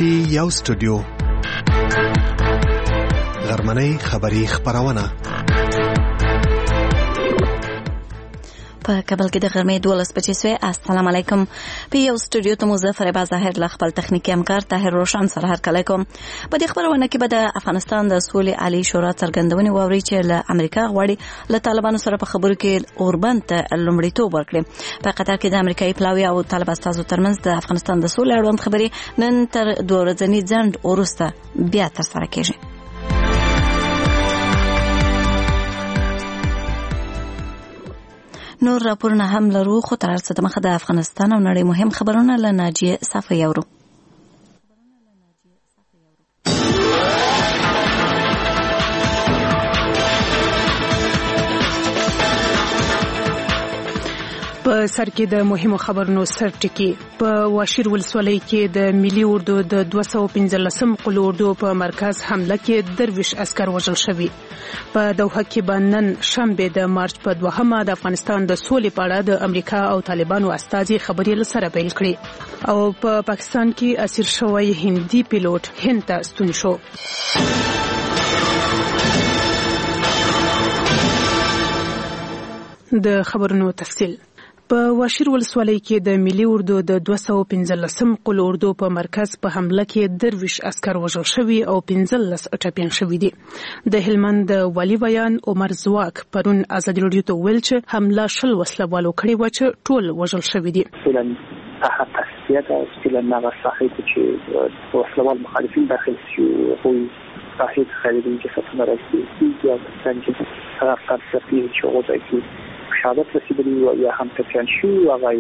دی یو سټوډیو غرمنۍ خبری خبرونه په کابل کې د غرمې 12 بجې سوې. السلام علیکم. په یو سټوډیو ته مظفر ظاهر له خپل تخنیکی همکار طاهر روشن سره هرکلی کوم. په دې خبرونه کې به د افغانستان د سولې عالی شورا څرګندونې واوري چې له امریکا غواړي له طالبانو سره په خبرو کې اوربند ته لومړیتوب ورکړي. په قطر کې د امریکایي پلاوي او طالب استازو ترمنځ د افغانستان د سولې اړوند خبرې نن تر 2 ورځني ځنډ وروسته بیا ترسره کیږي. نور راپورونه هم لرو، خو تر څه د مخه د افغانستان او نړۍ مهم خبرونه له ناجیه صافی اورو. په سر کې د مهمو خبرونو سرټکی. په واشیر ولسوالۍ کې د ملي اردو د 215 قلو اردو په مرکز حمله کې درویش عسكر وژل شوي. په دوحه کې بنن شنبه د مارچ په 2مه د افغانستان د سولې په اړه د امریکا او طالبانو استازي خبرې لسره پیل کړې. او په پاکستان کې اسیر شوی هندي پیلوټ هند ته ستون شو. د خبرونو تفصیل. په واشیر ولسوالۍ کې د ملي اردو د 215 قلو اردو په مرکز په حمله کې درویش عسكر وژل شوي او 15 ټپیان شوي دي. د هلمند والی بیان عمر زواک پرون ازادي رادیو ته ویل چې حمله شل وسلوالو کړی و چې ټول وژل شوي دي. تحت تسلیت اصلا نغه صاحب چې وسلوال مخالفین داخل شو او صاحب خالدین چې فتنه راځي یا څنګه طرف ترڅخه چې وځي شهادت رسیدلی و یا هم تکان شو هغه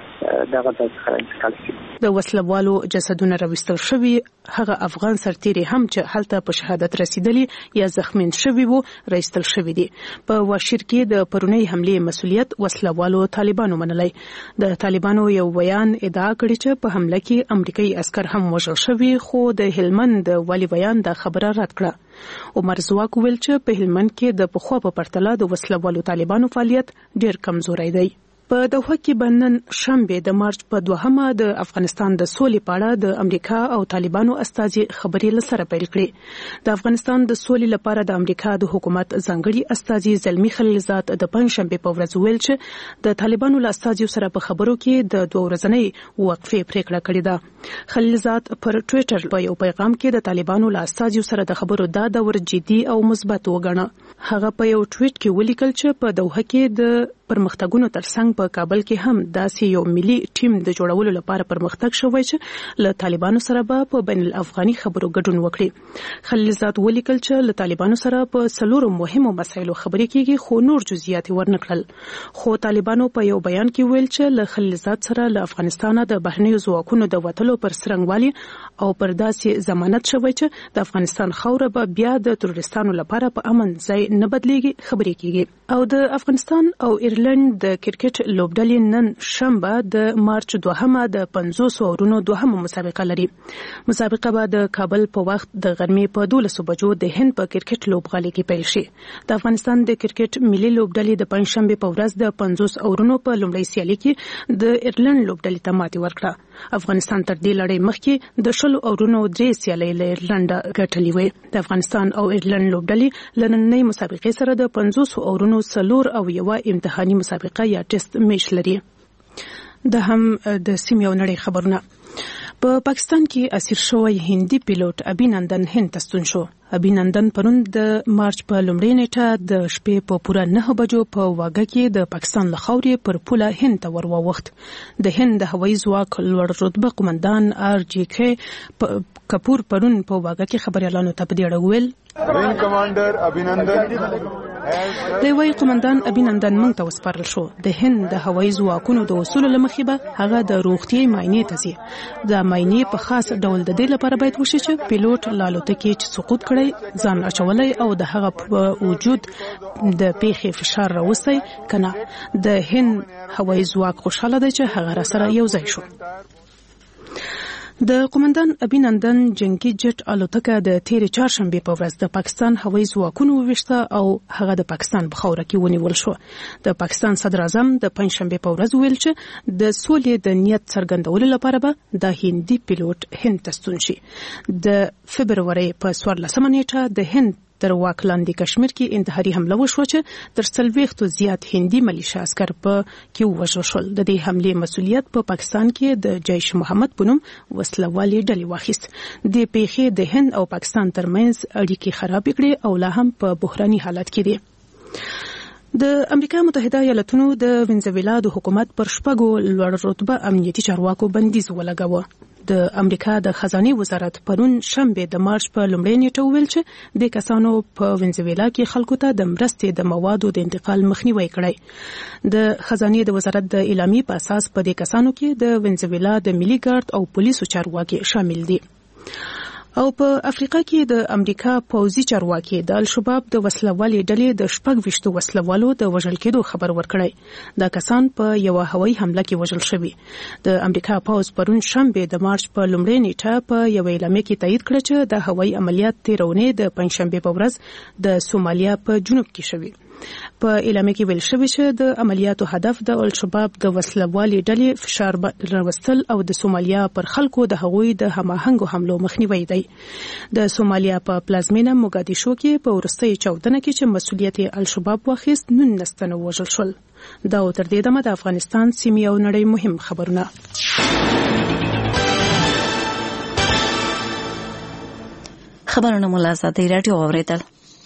دغه د انتقال شي. د وسلوالو جسدونه راوستل شوي. هغه افغان سرتیري هم چې هلته په شهادت رسیدلی یا زخمین شوي وو راوستل شوي دي. په واشیر کې د پرونی حمله مسؤلیت وسلوالو طالبانو منلای. د طالبانو یو بیان ادعا کړی چې په حمله کې امریکایي عسكر هم وژل شوي، خو د هلمند والی بیان د خبره رد کړه. عمر زواک ویل چې په هلمند کې د پخوا په پرتله د وسلوالو طالبانو فعالیت ډیر کمزوري دی. په دوحه کې بنن شنبه د مارچ په 2مه د افغانستان د سولې په اړه د امریکا او طالبانو استازي خبرې لسره پیل کړې. د افغانستان د سولې لپاره د امریکا د حکومت ځانګړي استازي زلمی خلیلزاد د پنځشنبه په ورځ ویل چې د طالبانو له استازیو سره په خبرو کې د 2 ورځنۍ وقفې پریکړه کړې ده. خلیلزاد پر ټوئیټر په یو پیغام کې د طالبانو له استازیو سره د خبرو دا دور جدي او مثبت وګڼه. هغه په یو ټویټ کې ولیکل چې په دوحه کې د پرمختګونو ترڅنګ په کابل کې هم داسې یو ملي ټیم د جوړولو لپاره پرمختګ شوی چې له طالبانو سره به په بین الافغاني خبرو ګډون وکړي. خلیلزاد ولیکل چې له طالبانو سره په 4 مهمو مسایلو خبرې کیږي، خو نور جزئیات ورنکړل. خو طالبانو په یو بیان کې ویل چې له خلیلزاد سره له افغانستان د بهرنیو ځواکونو د وټلو پر سرنګوالي او پر داسې ضمانت شوی چې د افغانستان خاوره به بیا د تروریستانو لپاره په امن ځای نه بدلیږي خبرې کیږي. او د افغانستان او ایرلند د کرکټ لوبډلې نن شنبه د مارچ 2مه د 500 اورونو دوهمه مسابقه لري. مسابقه به د کابل په وخت د غرمې په 12 بجو د هند په کرکټ لوبغالي کې پیل شي. د افغانستان د کرکټ ملي لوبډلې د پنځشنبه په ورځ د 500 اورونو په لومړۍ سیالي کې د ایرلند لوبډلې ته ماتې ورکړه. افغانستان تر دې لړۍ مخکې د 100 اورونو 3 سیالۍ له ایرلند ګټلې وې. د افغانستان او ایرلند لوبډلې لننۍ مسابقې سره د 500 اورونو 4 او یو امتحاني مسابقه یا ټیسټ میچ لري. د هم د سیمې او نړۍ خبرونه. په پاکستان کې اسیر شوی هندي پیلوټ ابینندن هند ته ستون شو. ابینندن پرون د مارچ په لومړۍ نیټه د شپې په پوره 9 بجو په واګه کې د پاکستان له خاورې پر پوله هند ته ورواوښت. د هند د هوایي ځواک لوړ رتبه قومندان RGK کپور پرون په واګه کې خبريالانو ته په دې اړه ویل وینګ کمانډر ابینندن د وای قومندان ابینندن مونږ ته وسپارل شو. د هند د هوایي ځواکونو د اصول لمخې به هغه د روغتي معاینې ته ځي. د معاینې په خاص ډول د دې لپاره باید وشي چې پیلوټ لالوتکې چې سقوط کړي ځان اچولای او د هغه په وجود د پیخي فشار راوستي کنه. د هند هوایي ځواک خوشاله دی چې هغه را سره یو ځای شو. د قومندان ابینندن جنگي جټ الوتکه د تیر چهارشنبه په ورځ د پاکستان هوایي ځواکونو وشته او هغه د پاکستان په خاوره کې ونیول شو. د پاکستان صدر اعظم د پنځشنبه په ورځ ویل چې د سولې د نیت څرګندولو لپاره به د هندي پیلوټ هند ته ستون شي. د فبرवरी په 14 نیټه د هند تر واک لاندې کشمیر کې انتحاري حمله وشوه چې تر 40 زیات هندي ملیشیا عسكر په کې وژل شول. د دې حمله مسؤلیت په پاکستان کې د جیش محمد په نوم وسلوالې ډلې واخیست. د پیښې د هند او پاکستان ترمنځ اړیکې خراب کړې او لا هم په بحراني حالت کې دي. د امریکا متحده ایالاتونو د وینزویلا د حکومت پر شپږو لوړ رتبه امنیتي چارواکو بندیز ولګاوه. د امریکا د خزانه وزارت پرون شنبه د مارچ په لومړۍ نیټه ویل چې د کسانو په وینزویلا کې خلکو ته د مرستې د موادو د انتقال مخنیوي کړی. د خزانه د وزارت د اعلامیې په اساس په دې کسانو کې د وینزویلا د ملي ګارد او پولیسو چارواکي شامل دي. او په افریقا کې د امریکا پوځي چارواکي د الشباب د وسلوالې ډلې د 26 وسلوالو د وژل کېدو خبر ورکړی. دا کسان په یو هوایي حمله کې وژل شوي. د امریکا پوځ پرون شنبه د مارچ په لومړۍ نیټه په یو اعلامیه کې تایید کړ چې د هوایي عملیات تیرونې د پنځشنبه په ورځ د سومالیا په جنوب کې شوي. په اعلامیه کې ویل شوی چې د عملیاتو هدف د الشباب د وسلوالې ډلې فشار راوستل او د سومالیا پر خلکو د هغوی د هماهنګو حملو مخنیوي دی. د سومالیا په پلازمینه موګادیشو کې په ورستۍ چاودنه کې چې مسؤلیت الشباب واخیست 19 تنه وژل شول. دا تر دې دمه د افغانستان سیمې او نړۍ مهم خبرونه. خبرونه مولا آزادۍ راډیو اوریدل.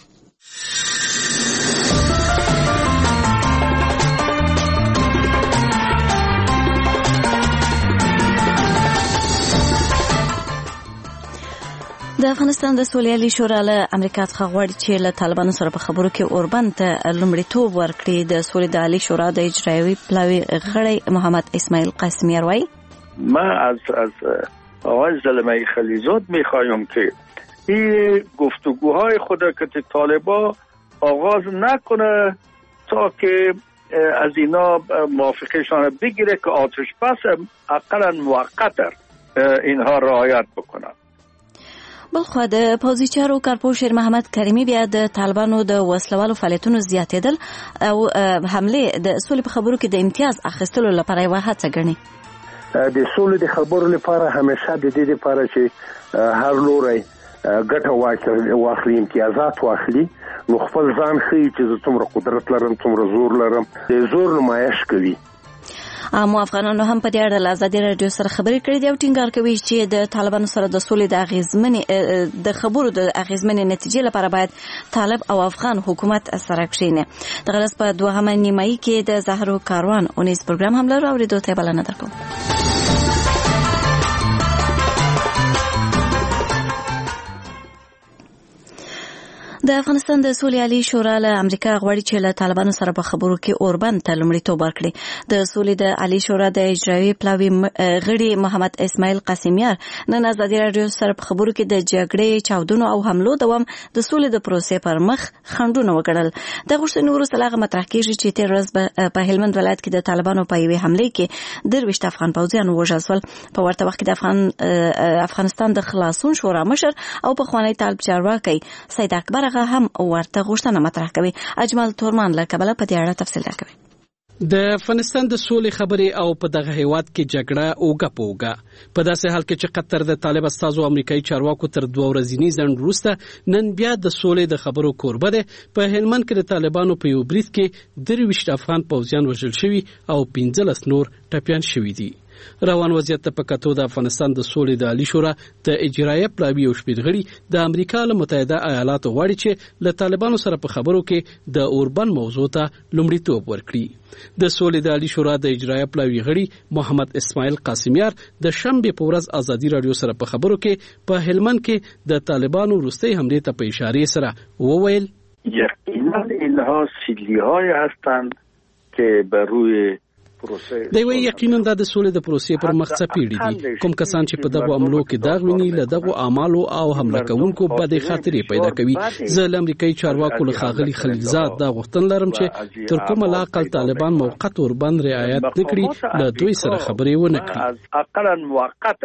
د افغانستان د سولې شورا له امریکا څخه غواړي چې له طالبانو سره په خبرو کې اوربند ته لومړیتوب ورکړي. د سولې د عالی شورا د اجرایوي پلاوی غړی محمد اسماعیل قاسمیار وایي من از آقای زلمه خلیزاد میخوایم که این گفتگوهای خود که طالبان آغاز نکنه تا که از اینا موافقهشان بگیره که آتش بس اقلا موقت اینها رعایت بکنن. بلخو د پوځي چارو کارپو شیر محمد کریمی بیا د طالبانو د وسلوالو فعالیتونو زیاتېدل او حمله د سولې په خبرو کې د امتیاز اخیستلو لپاره یو هڅه ګڼي. د سولې د خبرو لپاره همیشه د دې لپاره چې هر لوري ګټه واخلي امتیازات واخلي نو خپل ځان ښیي چې څومره قدرت لرم څومره زور لرم د زور نمایش کوي. عامو افغانانو هم په دې اړه له ازادي راډیو سره خبرې کړې دي او ټینګار کوي چې د طالبانو سره د سولې د اغیزمنې د خبرو د اغیزمنې نتیجې لپاره باید طالب او افغان حکومت سره کښیني. د غلس په دوهمه نیمایي کې د زهرو کاروان اونیز پروګرام هم لرو اوریدو ته بلنه درکوم. د افغانستان د سولې عالی شورا له امریکا غواړي چې له طالبانو سره په خبرو کې اوربند ته لومړیتوب ورکړي. د سولې د عالی شورا د اجرایوي پلاوی غړي محمد اسماعیل قاسمیار نن ازادي راډیو سره په خبرو کې د جګړې چاودنو او حملو دوام د سولې د پروسې پر مخ خنډونه وکړل. د غوښتنې وروسته هغه مطرح کیږي چې تیر ورځ په هلمند ولایت کې د طالبانو په یوې حمله کې 23 افغان پوځیان وژل شول. په ورته وخت کې د افغانستان د خلاصون شورا مشر او پخوانی طالب چارواکي سید اکبر هم ورته غوښتنه مطرح کوي. اجمل تورمان له کابل په دې اړه تفصیل راکوي. د افغانستان د سولې خبرې او په دغه هیواد کې جګړه اوګه په داسې حال کې چې قطر د طالب استازو امریکایي چارواکو تر 2 ورځې ځنډ وروسته نن بیا د سولې د خبرو کوربه ده. په هلمند کې د طالبانو په یو بریټ کې 23 افغان پوځیان وژل شوي او 15 نور ټپیان شوي دي. روان وضعیت ته په کتو د افغانستان د سولې د عالی شورا د اجرایه پلاوی او شپږغړي د امریکا له متحده ایالاتو غواړي چې له طالبانو سره په خبرو کې د اوربند موضوع ته لومړیتوب ورکړي. د سولې د عالی شورا د اجرایه پلاوی غړي محمد اسماعیل قاسمیار د شنبه په ورځ ازادي راډیو سره په خبرو کې په هلمند کې د طالبانو وروستۍ حمله ته په اشاره سره وویل یقینا اینها سیلی‌های هستند که بر روی دی وی یقینا د سولې د پروسې پر مخ څپېړي دي. کوم کسان چې په دغه عملو کې داغ ویني له دغه اعمالو او حمله کوونکو بد خاطرې پیدا کوي. زه له امریکایي چارواکو له خاغلی خلیلزاد دا غوښتنه لرم چې تر کومه لاقل طالبان موقت اوربند رعایت نکړي له دوی سره خبرې ونه کړي. اقلا موقت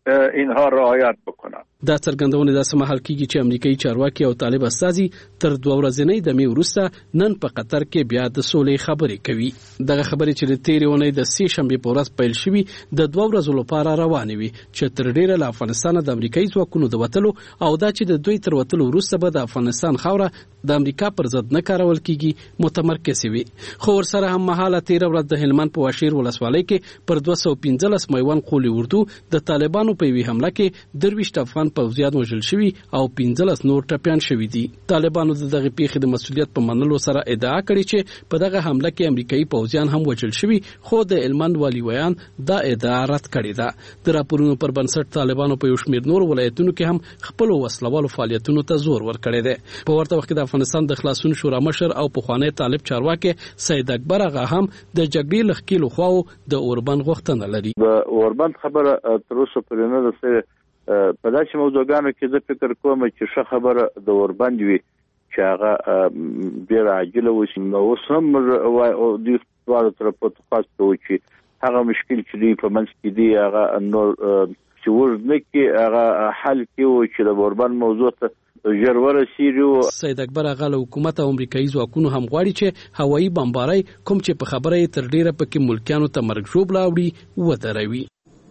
اینها رعایت بکنند. دا څرګندونه داسې مهال کیږي چې امریکایي چارواکي او طالب استازي تر 2 ورځې دمې وروسته نن په قطر کې بیا د سولې خبرې کوي. دغه خبرې چې د تیرې اونۍ د 3 شنبې په ورځ پیل شوې د 2 ورځو لپاره روانې وي چې تر ډیره له افغانستان د امریکایي ځواکونو د وټلو او دا چې د دوی تر وټلو وروسته به د افغانستان خاوره د امریکا پر ضد نه کارول کیږي متمرکز وي. خو ورسره هم مهاله 13 ورځ د هلمند په واشیر ولسوالۍ کې پر 215 میوان قولي اردو د طالبانو په وی حمله کې 23 افغان پوځیان وژل شوي او 15 نور ټپيان شوي دي. طالبانو دغه پیښې د مسؤلیت په منلو سره ادعا کړې چې په دغه حمله کې امریکایي پوځیان هم وژل شوي، خو د هلمند والي ویان دا ادعا رد کړې ده. د راپورونو پر بنسټ طالبانو په یو شمېر نور ولایتونو کې هم خپل وسلوالو فعالیتونو ته زور ورکړی دی. په ورته وخت کې د افغانستان د خلاصون شورا مشر او پخوانی طالب چارواکي سید اکبر اغا هم د جګړې لخکېلو خواو د اوربند غوښتنه لري. د اوربند خبره تر اوسه پورې نه ده په داسې موضوعګانو کې زه فکر کوم چې ښه خبره د اوربند وي چې هغه ډېر عاجله وشي. اوس هم دوی دواړو طرفو ته خواست کوو چې هغه مشکل چې دوی په منځ کې دي هغه نور چې اوږد نه کړي، هغه حل کړي چې د اوربند موضوع ته ژر ورسیږي. سید اکبر اغا له حکومت او امریکایي ځواکونو هم غواړي چې هوایي بمبارۍ کوم چې په خبره یې تر ډیره پکې ملکیانو ته مرګ ژوبله وړي ودروي.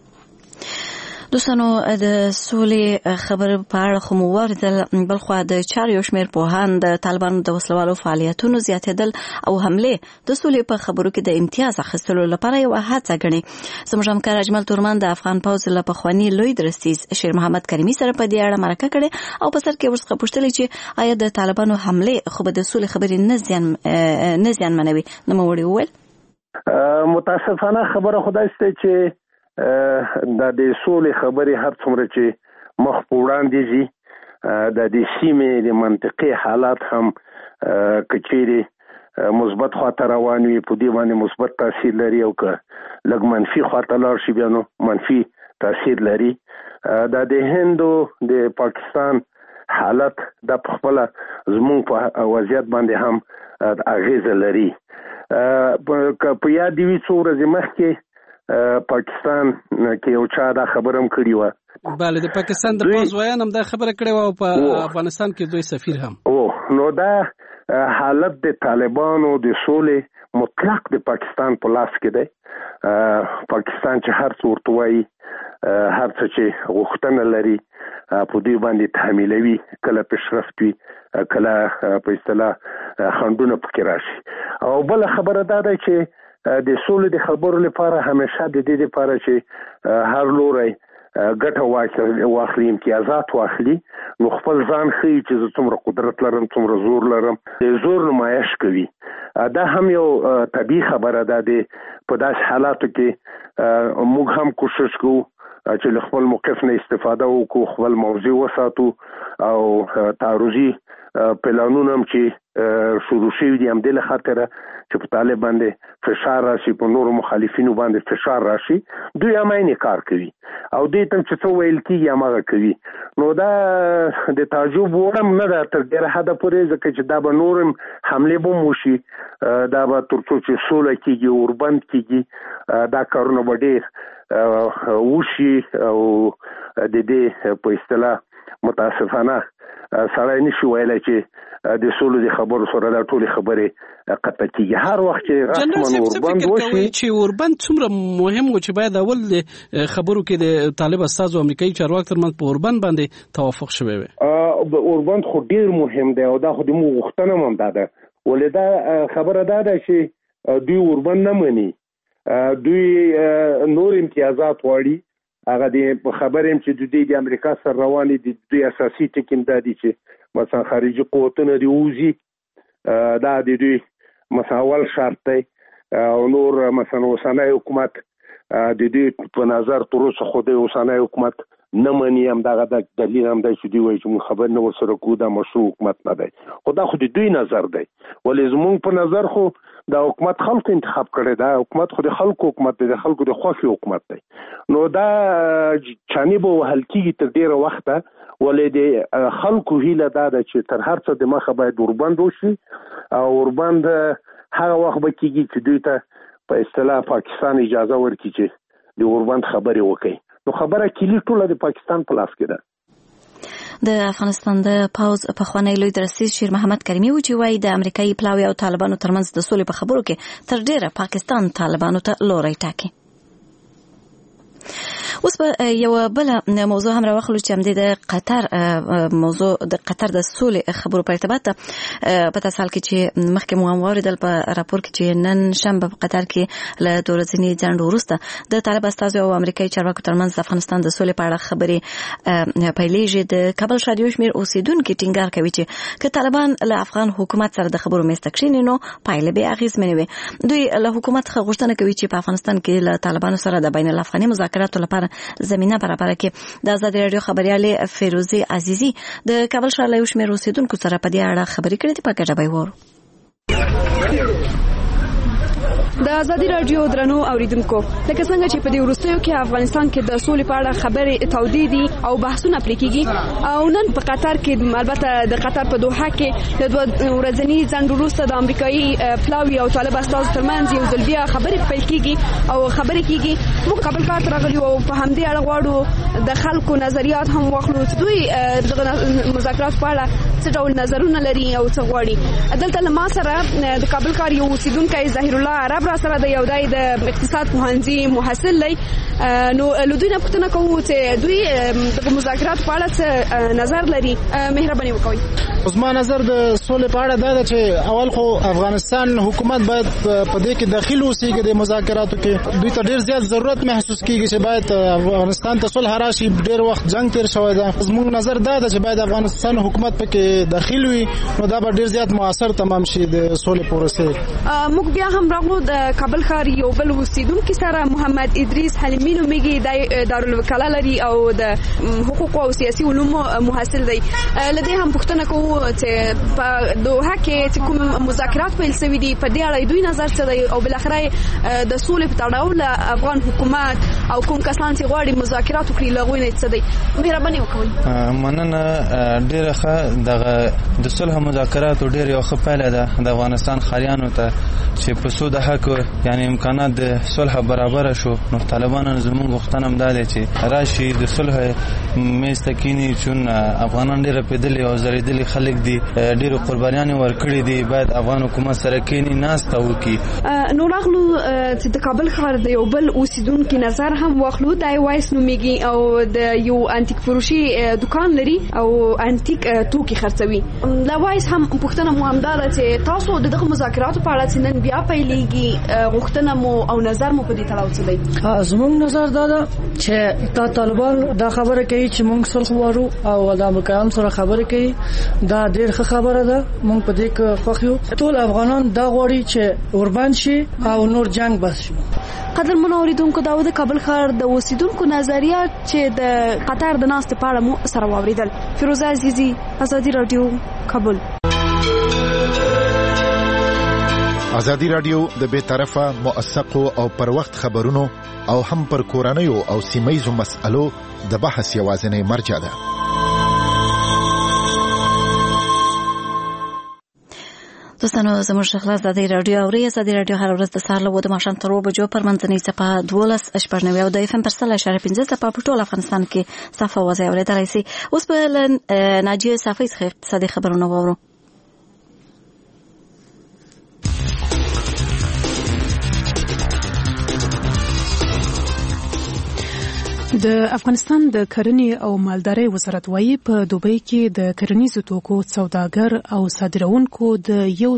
دوستانو د سولې خبر په اړه خو مو ورزل بلخوا د چارو شمیر پوهان د طالبانو د وسلوالو فعالیتونو زیاتېدل او حمله د سولې په خبرو کې د امتیاز اخیستلو لپاره یو هڅه ګڼي. زموږ همکار اجمل تورمان د افغان پوځ له پخوانی لوی درستیز شیر محمد کریمي سره په دې اړه مرکه کړې او په سر کې ورڅخه پوښتنه چې آیا د طالبانو حمله خو به د سولې خبرې نه زیانمنوي؟ نو موړي وویل متاسفانه خبره خدای ست چې د سولې خبرې هر څومره چې مخ په وړاندې ځي د دې سیمې د منطقي حالات هم کچېري مثبت خواته روان وي، په دې باندې مثبت تاثیر لري او که لږ منفي خواته لاړ شي بیا نو منفي تاثیر لري. د هندو د پاکستان حالت د خپل زموږ په وضعیت باندې هم اغیزه لري. په یاد دی څو ورځې مخکې پاکستان کې یو چا دا خبرم کړی و. بله د پاکستان د پوځ ویان هم دا خبره کړې و او په افغانستان کې دوی سفیر هم. نو دا حالت د طالبانو د سولې مطلق د پاکستان په لاس کې دی. پاکستان چې هر څه ورته وایي، هر څه چې غوښتنه لري په دوی باندې تحمیلوي، کله پیشرفت وي کله په اصطلاح خنډونه پکې راشي. او بل خبره دا ده چې د سولې د خبرو لپاره همیشه د دې لپاره چې هر لوري ګټه واخلي، امتیازات واخلي، نو خپل ځان ښیي چې زه څومره قدرت لرم، څومره زور لرم، د زور نمایش کوي. دا هم یو طبیعي خبره ده. په داسې حالاتو کې موږ هم کوشش کوو چې له خپل موقف نه استفاده وکړو، خپل موضوع وساتو او تعرضي پلانونه هم چې شروع شوي دي همدې له خاطره چې په طالب باندې فشار راشي، په نورو مخالفینو باندې فشار راشي، دوی هم عین کار کوي او دوی ته چې څه ویل کېږي هماغه کوي. نو دا د تعجب وړ هم نه ده تر ډېره حده پورې، ځکه چې دا به نور هم حملې به هم وشي، دا به تر څو چې سوله کېږي، اوربند کېږي، دا کارونه به ډېر وشي او د دې په اصطلاح متاسفانه سړی نشي ویلی چې د سولو د خبرو سره دا ټولې خبرې قطع کېږي. هر وخت چې رسما اوربند وشي، چې اوربند څومره مهم و چې باید اول د خبرو کې د طالب استازو امریکایي چارواکو ترمنځ په اوربند باندې توافق شوی وي. اوربند خو ډېر مهم دی او دا خو د موږ غوښتنه هم دا ده، ولې دا خبره دا ده چې دوی اوربند نه مني، دوی نور امتیازات غواړي. هغه د خبرې هم چې دوی د امریکا سره روانې دي، دوی اساسي ټکي دا دي چې مثلا خارجي قوتونه دي ووځي، دا د دوی مثلا اول شرط دی. او نور مثلا اوسنی حکومت د دوی په نظر تر اوسه خو د اوسنی حکومت نه مني، همدغه د دلیل هم دی چې دوی وایي چې موږ خبر نه ورسره کوو، دا مشروع حکومت نه دی. خو دا خو د دوی نظر دی، ولې زموږ په نظر خو دا حکومت خلکو انتخاب کړی، دا حکومت خو د خلکو حکومت دی، د خلکو د خوښې حکومت دی. نو دا چانې به وهل کېږي تر ډېره وخته، ولې د خلکو هیله دا ده چې تر هر څه د مخه باید اوربند وشي او اوربند هغه وخت به کېږي چې دوی ته په اصطلاح پاکستان اجازه ورکړي چې د اوربند خبرې وکړي. نو خبره کلی ټوله د پاکستان په لاس کې ده. د افغانستان د پوز پخوانی لوی درسیز شیر محمد کریمي و چې وایي د امریکایي پلاوي او طالبانو ترمنځ د سولې په خبرو کې تر ډیره پاکستان طالبانو ته لوری ټاکي. اوس په یو بل موضوع هم راوخلو چې هم د قطر موضوع د قطر د سولې خبرو په ارتباط په تاسو کې چې مخکې مو هم واوریدل په راپور کې چې نن شنبه په قطر کې له دوه ورځې ځنډ وروسته د طالب استازو او امریکایي چارواکو ترمنځ د افغانستان د سولې په اړه خبرې پیلېږي. د کابل شاډیو شمیر اوسیدونکو ټینګار کوي چې که طالبان له افغان حکومت سره د خبرو مېز ته کښېني نو پایلې به اغېزمنې وي. دوی له حکومت څخه غوښتنه کوي چې په افغانستان کې له طالبانو سره د بین الافغاني مذاکراتو لپاره زمينه برابر کړي. د آزادي رادیو خبريالې فیروزي عزیزي د کابل ښار له یو شمېر اوسیدونکو سره په دې اړه خبرې کړې دي. په ګډه به وورو. د آزادي رادیو درنو اوریدونکو، لکه څنګه چې په دې وروستیو کې افغانستان کې د سولې په اړه خبرې تودې دي او بحثونه پرې کېږي، او نن په قطر کې البته د قطر په دوحه کې د دوه ورځني ځنډ وروسته د امریکایي پلاوي او طالب استازو ترمنځ یو ځل بیا خبرې پیل کېږي او خبرې کېږي. موږ کابل ښار ته راغلي او په همدې اړه غواړو د خلکو نظریات هم واخلو چې دوی دغه مذاکرات په اړه څه ډول نظرونه لري او څه غواړي. دلته له ما سره د کابل ښار یو اوسیدونکی ظاهر الله عرب را سره د یو دای د اقتصاد پوهنځي محصل دی. نو له دوی نه پوښتنه کوو چې دوی د مذاکرات په اړه څه نظر لري. مهرباني وکړئ. زما نظر د سولې په اړه دا ده چې اول خو افغانستان حکومت باید په دې کې داخل اوسېږي د مذاکراتو کې. دوی ته ډیر زیات ضرورت محسوس کیږي چې باید افغانستان ته صلح راشي. ډیر وخت جنگ تیر شوی ده. زموږ نظر دا ده چې باید افغانستان حکومت پکې داخل وي، نو دا به ډیر زیات موثر تمام شي د سولې پروسه. موږ بیا هم راغلو د کابل ښار یو بل اوسیدونکو سره محمد ادریس حلیمی نومیږي، د دارالوکاله لري او د حقوق او سیاسي علومو محصل دی. لدې هم پوښتنه کوو چې په دوحه کې چې کوم مذاکرات پیل شوي دي په دې اړه دوی نظر څه دی، او بالاخره د سولې په تړاو له افغان حکومت او کوم کسان چې غواړي مذاکرات وکړي له غوښنې څه دی. مهرباني وکړئ. مننه. ډیره ښه د صلح مذاکرات ډیر یو ښه پایله ده د افغانستان خاریانو ته چې په سود حق یعنی امکانات د صلح برابر شو. نو طالبانو زموږ غوښتنه هم ده چې راشي د صلح مېز ته کینی، چون افغانان ډیر پیدلي او زریدلي خلک دي، ډیر قربانیان ورکړي دي. باید افغان حکومت سره کینی ناسته وکړي. نو راغلو چې د کابل ښار د یو بل اوسیدونکو نظر هم واخلو. د وایس نومیږي او د یو انټیک فروشي دکان لري او انټیک توکي خرڅوي. د وایس هم پوښتنه مو هم ده چې تاسو دغه مذاکراتو په اړه چې نن بیا پیلېږي غوښتنه مو او نظر مو په دې تړاو څه دی؟ زموږ نظر دا ده چې دا طالبان دا خبره کوي چې موږ صلح غواړو او د امریکایانو سره خبره کوي. دا ډېر ښه خبره ده. موږ په دې کې خوښ یو. ټول افغانان دا غواړي چې اوربند شي او نور جنگ بس شي. قدرمنو اوریدونکو، دا د کابل ښار د اوسیدونکو نظریات چې د قطر د ناستې په اړه مو سره واوریدل. فیروزه عزیزي، آزادي رادیو، کابل. آزادي رادیو د بے طرفه موثقو او پر وخت خبرونو او هم پر کورنیو او سیمایزو مسألو د بحث یوازینی مرجع ده. دوستانو، زموږ خلاص آزادي رادیو اوري. آزادي رادیو هر ورځ د سهار له 2 ماښام تر 2 بجو پر منځنۍ صفحه 12.9 او د FM پر 100.5 صفحه په ټول افغانستان کې صفحه وځي اورېدلای شي. اوس په ناجیه صافی څخه اقتصادي خبرونه واورو. د افغانستان د کرنې او مالدارۍ وزارت وايي په دوبۍ کې د کرنیزو توکو سوداګر او صادرونکو د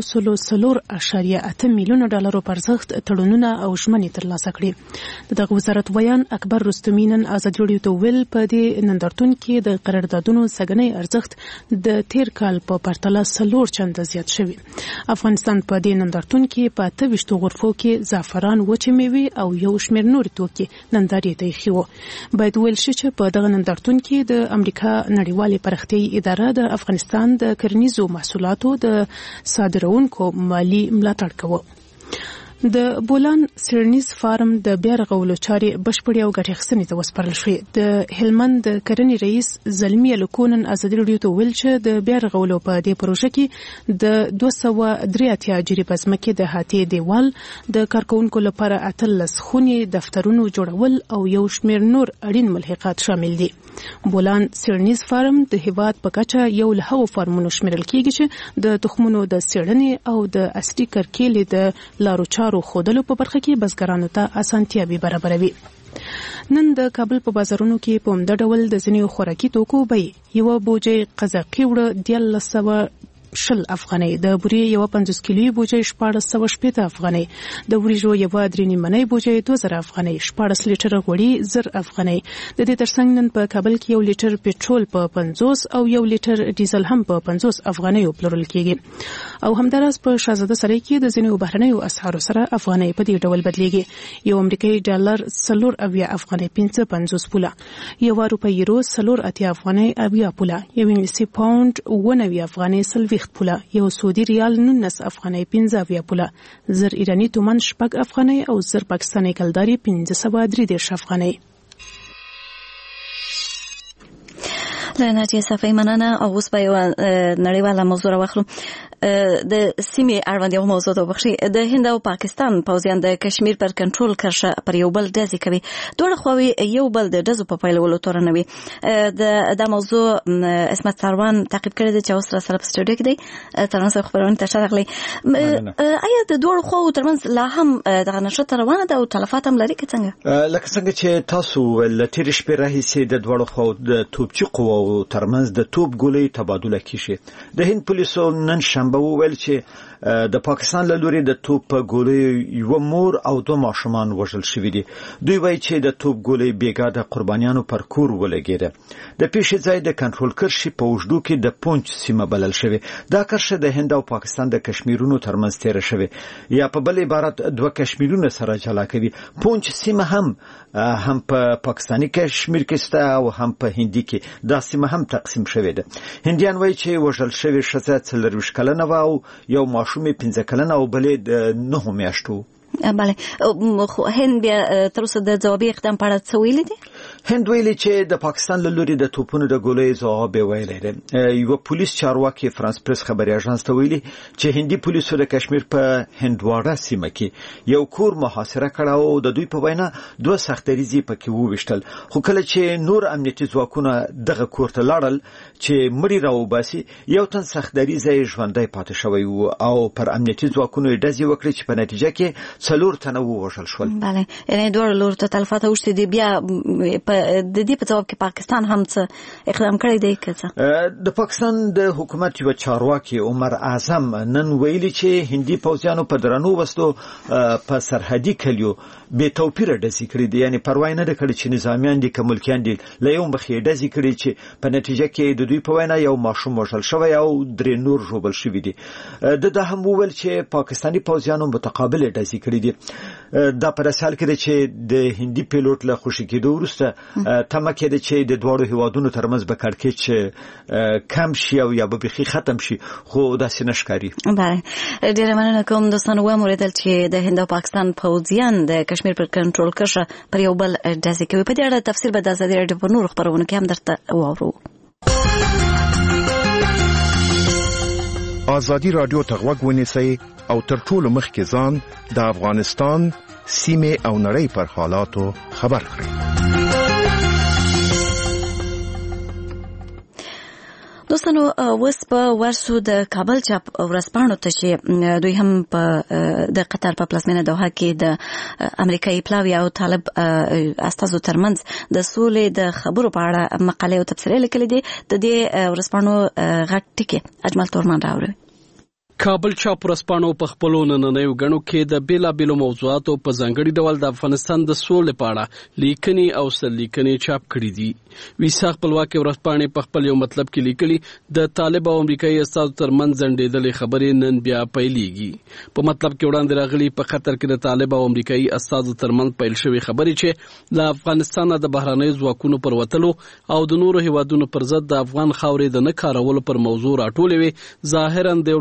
104.8 میلیون ډالرو پر ارزښت تړونونه او ژمنې ترلاسه کړې. دغه وزارت ویان اکبر رستمی نن آزادي رادیو ته ویل په دې نندارتون کې د قراردادونو سګنی ارزښت د تیر کال په پرتله 4 چنده زیات شوی. افغانستان په دې نندارتون کې په 28 غرفو کې زعفران، وچې میوې او یو شمېر نور توکي نندارې ته ایښي وو. باید ویل شي چې په دغه نندارتون کې د امریکا نړیوالې پراختیایي اداره د افغانستان د کرنیزو محصولاتو د صادرونکو مالی ملاتړ کوي. د بولان سیرنیز فارم د بیا رغولو چارې بشپړې او ګټې اخیستنې ته وسپارل شوې. د هلمند د کرنې رئیس زلمی لکونن ازادي راډیو ته ویل چې د بیا رغولو په دې پروژه کې د 283 جریبه ځمکې د هاتې دیوال، د کارکونکو لپاره 18 خونې، دفترونو جوړول او یو شمېر نور اړین ملحقات شامل دي. بولان سیرنیز فارم د هیواد په کچه یو له هغو فارمونو شمیرل کیږي چې د تخمونو د څېړنې او د اصلي کرکیلې د لارو چارو خودلو په برخه کې بزګرانو ته اسانتیاوې برابروي. نن د کابل په بازارونو کې په همدا ډول د ځینو خوراکي توکو بیې یوه بوجۍ قزاقي وړه 1310 افغانۍ، د بورې یوه 50 کیلویي بوجۍ 1480 افغانۍ، د وریژو یوه 3 نیمنۍ بوجۍ 2000 افغانۍ، 14 لیټره غوړي 1000 افغانۍ. د دې ترڅنګ نن په کابل کې 1 لیټر پټرول په 50 او 1 لیټر ډیزل هم په 50 افغانۍ پلورل کیږي. او همداراز په شاهزاده سرای کې د ځینو بهرنیو اسعارو سره افغانۍ په دې ډول بدلیږي. یو امریکایي ډالر 4.80 افغانۍ 55 پوله، یو روپۍ یورو 4.80 افغانۍ 80 پوله، یو انګلیسي پاوند 90 افغانۍ 40 پوله، یو سعودي ریال 19 افغانۍ 15 پوله، 1000 ایرانی تومان 6 افغانۍ او 1000 پاکستاني کلداري 533 افغانۍ. لعنتي صفای مننه. او اوس به یو نړیواله موضوع راوخلو. د سیمې اړوند یو موضوع ته بخشي. د هند او پاکستان پوځیان د کشمیر پر کنټرول کرښه پر یو بل ډزې کوي. دواړه خواوې یو بل د ډزو په پیلولو تورنوي. دا موضوع اسمت سروان تعقیب کړی دی چې اوس سره په سټوډیو کې دی. ترنسه خبرونه ته راغلي. آیا د دواړو خواو ترمنځ لا هم دغه نشته روانه ده او تلفات هم لري که څنګه؟ لکه څنګه چې تاسو ول تیر شپې راهیسې د دواړو خواو د توپچي قواو ترمنځ د توپ ګولۍ تبادله کیږي. د هند پولیسو نن شنبه وویل چې د پاکستان له لوري د توپ ګولۍ یو مور او 2 ماشومان وژل شوي دي. دوی وایي چې د توپ ګولۍ بیګا د قربانیانو پر کور ولګېده. د پیښې ځای د کنټرول کرښې په اوږدو کې د پونچ سیمه بلل شوې. دا کرښه د هند او پاکستان د کشمیرونو ترمنځ تیره شوې، یا په بل عبارت 2 کشمیرونه سره جلا کوي. پونچ سیمه هم په پاکستاني کشمیر کې سته او هم په هندي کې. دا سیمه هم تقسیم شوې ده. هندیان وایي چې وژل شوې ښځه 24 کلنه وه او یو ماشوم 15 کلنه او بلې د 9 میاشتو. بله. هند بیا تر اوسه د ځوابي اقدام په اړه څه ویلي دي؟ هند ویلي چې د پاکستان له لوري د توپونو د ګولۍ ځواب ویلی دی. یو پولیس چارواکي فرانس پریس خبري اژانس ته ویلي چې هندي پولیسو د کشمیر په هندواړه سیمه کې یو کور محاصره کړ او د دوی په وینا 2 سختریزي پکې وویشتل. خو کله چې نور امنیتي ځواکونه دغه کور ته لاړل چې مړي راوباسي، یو تن سختریزه ژوندۍ پاتې شوی و او پر امنیتي ځواکونو ډزې وکړې چې په نتیجه کې 4 تنه ووژل شول. بله. یعنی دوه لور ته تلفات اوښتي دي. بیا د دې په جواب کې پاکستان هم څه اقدام کړی دی که څه؟ د پاکستان د حکومت یو چارواکي عمر اعظم نن ویلي چې هندي پوځیانو په درنو وسلو په سرحدي کلیو بې توپیره ډزې کړې دي. یعنی پروا نه ده کړې چې نظامیان دي که ملکیان دي، له یو مخې ډزې کړې چې په نتیجه کې د دوی په وینا یو ماشوم وژل شوی او 3 نور ژوبل شوي دي. د هم وویل چې پاکستاني پوځیانو متقابل ډزې کړې دي. دا په داسې کې ده چې د هندي پیلوټ له خوشي کېدو وروسته تمه کېده چې د دواړو هیوادونو ترمنځ به کړکېچ کم شي او یا به بیخي ختم شي، خو داسې نه ښکاري. بله. ډېره مننه کوم دوستانو. واورېدل چې د هند او پاکستان پوځیان د کشمیر پر کنټرول کرښه پر یو بل ډزې کوي. په دې اړه تفصیل به د ازادي راډیو په نورو خپرونو کې هم درته واورو. ازادي راډیو ته غوږ ونیسئ او تر ټولو مخکې ځان د افغانستان سیمې او نړۍ پر حالاتو خبر کړئ. دوستانو اوس په ورسو د کابل چاپ ورځپاڼو ته چې دوی هم په د قطر په پلازمینه دوحه کې د امریکایي پلاوی او طالب استازو ترمنځ د سولې د خبرو په اړه مقالې او تبصرې لیکلې دي. د دې ورځپاڼو غټ ټکی اجمل تورمان راوړي. کابل چاپ ورځپاڼو په خپلو نننیو غنو کې د بیلابیلو موضوعاتو په ځانګړي ډول د افغانستان د سولې په اړه لیکنې او سرلیکنې چاپ کړي دي. ویسا خپلواکي ورځپاڼې په خپل یو مطلب کې لیکلي د طالب او امریکایي استازو ترمنځ ځنډېدلې خبرې نن بیا پیلېږي. په مطلب کې وړاندې راغلي په قطر کې د طالب او امریکایي استازو ترمنځ پیل شوې خبرې چې له افغانستان د بهرنیو ځواکونو پر وتلو او د نورو هیوادونو پر ضد د افغان خاورې د نه کارولو پر موضوع راټولې وي، ظاهرا د یو لړ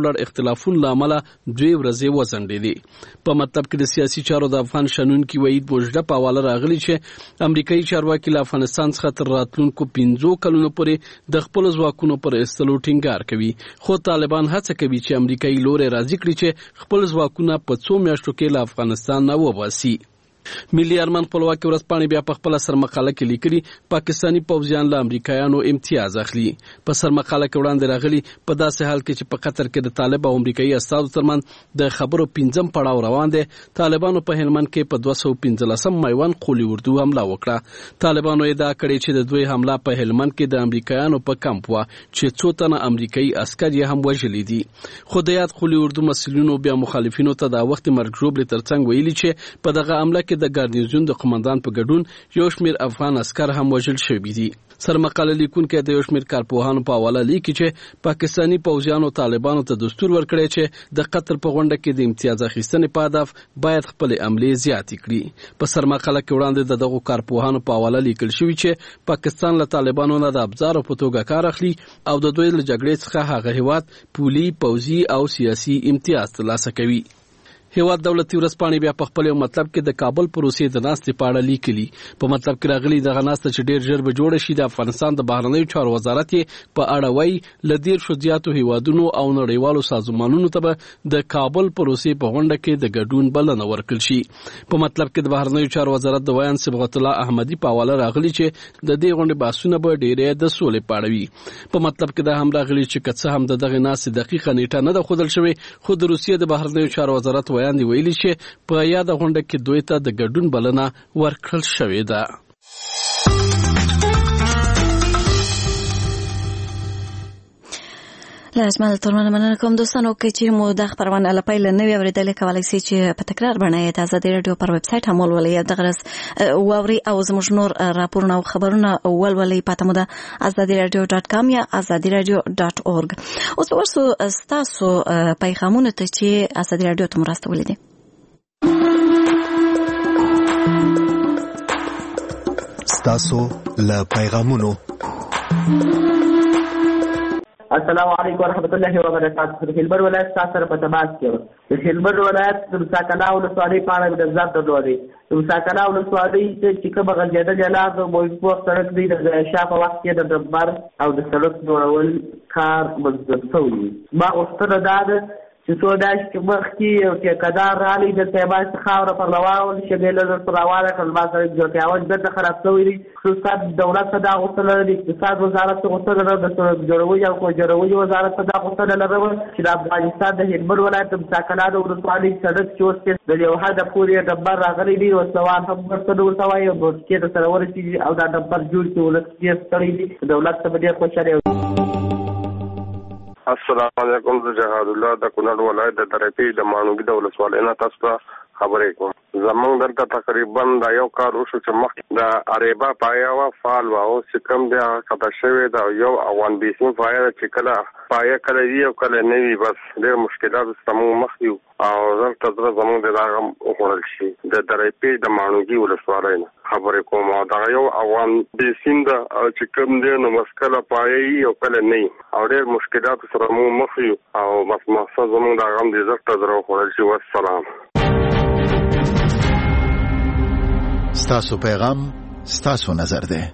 اختلافونو لامل 2 ورځې وځنډېدې. په مطلب کې د سیاسي چارو د افغان شنونکي وحید بوجده په حواله راغلی چې امریکایي چارواکي له افغانستان څخه تر راتلونکو 15 کلونو پورې د خپل ځواکونو پر ایستلو ټینګار کوي، خو طالبان هڅه کوي چې امریکایي لوري راضي کړي چې خپل ځواکونه په 2 میاشتو کې له افغانستان نه وباسي. ملي ارمان خپلواکي ورځپاڼې بیا په خپل سرمقاله کې لیکلي پاکستانی پوځیان له امریکایانو امتیاز اخلي. په سرمقاله کې وړاندې راغلي په داسې حال کې چې په قطر کې د طالب او امریکایي استازو ترمنځ د خبرو 5م پړاو روان دی. طالبانو په هلمند کې په 215 میوان قولي اردو حمله وکړه. طالبانو ادعا کړې چې د دوی حمله په هلمند کې د امریکایانو په کمپ و چې 2 تنه امریکایي عسکر یې هم وژلي دي. خو د یاد قولي اردو مسؤلینو بیا مخالفینو ته د وخت مرګ ژوبلې ترڅنګ ویلي چې په دغه حمله د ګارنیزون د قومندان په ګډون یو شمېر افغان عسکر هم وژل شوي دي. سرمقاله لیکونکي د یو شمېر کارپوهانو په حواله لیکي چې پاکستانی پوځیانو طالبانو ته دستور ورکړی چې د قطر په غونډه کې د امتیاز اخیستنې په هدف باید خپل عملې زیاتې کړي. په سرمقاله کې وړاندې د دغو کارپوهانو په حواله لیکل شوي چې پاکستان له طالبانو نه د ابزارو په توګه کار اخلي او د دوی له جګړې څخه هغه هیواد پولي، پوځي او سیاسي امتیاز ترلاسه کوي. هیواد دولتي ورځپاڼې بیا په خپل یو مطلب کې د کابل پروسې د ناستې په اړه لیکلي. په مطلب کې راغلي دغه ناسته چې ډېر ژر به جوړه شي. د افغانستان د بهرنیو چارو وزارت یې په اړه وایي له 10 زیاتو هیوادونو او نړیوالو سازمانونو ته به د کابل پروسې په غونډه کې د ګډون بلنه ورکړل شي. په مطلب کې د بهرنیو چارو وزارت د ویان صبغت الله احمدي په حواله راغلي چې د دې غونډې بحثونه به ډېرې د سولې په اړه وي. په مطلب کې دا هم راغلي چې که څه هم د دغه ناستې دقیقه نیټه نه ده ښودل شوې، خو د روسیې د بهرنیو چارو وزارت ویان دی ویلي چې په یاده غونډه کې دوی ته د ګډون بلنه ورکړل شوې ده. له اجمل ترمنه مننه کوم دوستانو کې چې مو د خبرونه لپاره نوې اوریدل کولای شئ چې په تکرار باندې د آزادي رادیو پر ویب سټ هم ولولئ. د غرض ووري او زموږ نور راپورونه او خبرونه ولولئ پته مو د azadiradio.com یا azadiradio.org. اوس ورسو تاسو پیغامونه ته چې آزادي رادیو ته مرسته ولیدي. تاسو له پیغامونو. السلام علیکم ورحمۃ اللہ وبرکاتہ. د هلمند ولایت سره په تماس کې د هلمند ولایت د مساکنه ولسوالۍ په اړه د ځان درلودي. د مساکنه ولسوالۍ چې کومه غځېدلې لار د موجود سړک دی د شاف وخت کې د دمبر او د سړک جوړول کار مزدور شوی. ما غوښتنه ده چې څو داش کې مخکې یو ټیکدار رالی د تیباس خاوره پر لواول شګیله در پر راواله کړل ما سره جوړتیاوج د خراب شوی دی. خصوصا دولت ته دا غوښتنه لري، اقتصاد وزارت ته غوښتنه لري، د سړک جوړولو او کوجروي وزارت ته دا غوښتنه لري چې د افغانستان د هلمند ولایت د مساکنه ولسوالۍ سړک چې اوس د یو حد پورې ډبر راغلی دی او سوال هم ورته ورسوي او د کې سره ورسېږي او دا ډبر جوړ کې ولس کې ستړي دي. دولت ته ډېر خوشاله. السلام علیکم. زه جهاد الله د کونړ ولایت د درپی د مانوګي د ولسوالۍ نه تاسو ته خبرې کوم. زمونږ دلته تقریبا دا یو کار وشو چې مخکې د اریبا پایا وا فال وا او سکم بیا خطا شوی دا یو اوان بیسین پایا چې کله پایا کله وی او کله نه وی، بس ډېر مشکلات زموږ مخ یو او دلته زمونږ د هغه وخوړل شي. د درپی د مانوګي ولسوالۍ نه خبرې کوم. دا یو اوان بیسین دا چې کوم دی نو مسکله پایا او کله نه او ډېر مشکلات سره موږ مخ یو او بس مقصد زمونږ د هغه د عزت درو وخوړل شي. والسلام. ستاسو پیغام ستاسو نظر ده.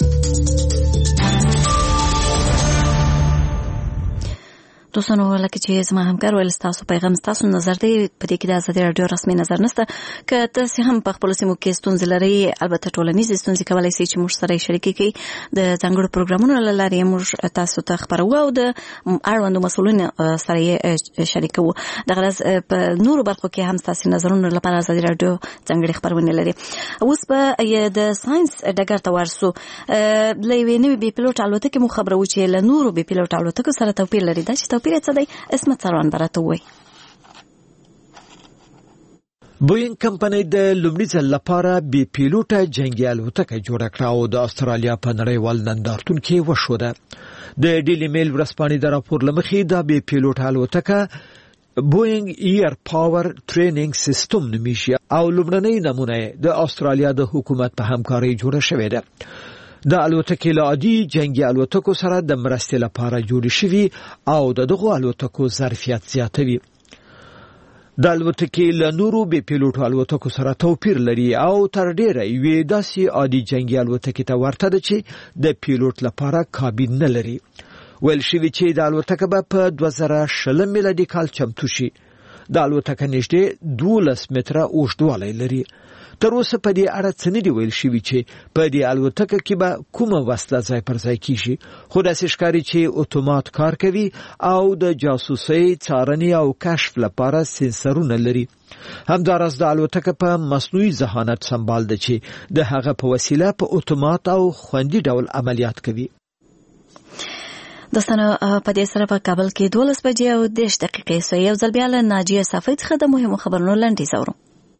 دوستانو لکه چې زما همکار ویل ستاسو پیغام ستاسو نظر دی. په دې کې د آزادي رادیو رسمي نظر نشته. که تاسو هم په خپل سیمو کې ستونزې لرئ، البته ټولنیزې ستونزې کولای شئ چې موږ سره شریک کړئ. د ځانګړو پروګرامونو له لارې موږ تاسو ته خبرو او د اړوندو مسؤلینو سره یې شریکو. د غرض په نورو برخو کې هم تاسو نظرونو لپاره آزادي رادیو ځانګړي خبرونه لري. اوس په د ساينس ډګر ته ورسو. لوي نوې بي پيلوټ الوتکه مو خبرو چې له نورو بي پيلوټ الوتکو سره توپیر لري. دا چې پیره څه دی اسمت سروان برته وای. بوینګ کمپنۍ د لومړي ځل لپاره بي پيلوټه جنگي الوتکه جوړه کړه او د استرالیا په نړیوال نندارتون کې وشوده. د ډیلی میل ورځپاڼې د راپور لمخې د بي پيلوټه الوتکه بوینګ ایر پاور ټریننګ سیستم نومیږي او لومړنۍ نمونه د استرالیا د حکومت په همکارۍ جوړه شوې ده. د الوتکې له عادي جنگي الوتکو سره د مرستې لپاره جوړې شوي او دغه الوتکو ظرفیت زیاتوي. د الوتکې له نورو بې پیلوټو الوتکو سره توپیر لري او تر ډیره یوې داسې عادي جنگي الوتکې ته ورته ده چې د پیلوټ لپاره کابین نه لري. ویل شوي چې د الوتکه به په 2020 میلادي کال چمتو شي. د الوتکه نږدې 12 متره اوږدوالی لري. تر اوسه په دې اړه څه نه دي ویل شوي چې په دې الوتکه کې به کومه وسله ځای پر ځای کیږي، خو داسې ښکاري چې اتومات کار کوي او د جاسوسۍ، څارنې او کشف لپاره سنسرونه لري. همداراز د الوتکه په مصنوعي ذهانت سمبال ده چې د هغه په وسیله په اتومات او خوندي ډول عملیات کوي. دوستانو په دې سره په کابل کې 12 بجې او 10 دقیقې سو یو ځل بیا له ناجیه صافی څخه د مهمو خبرونو لنډیز اورو.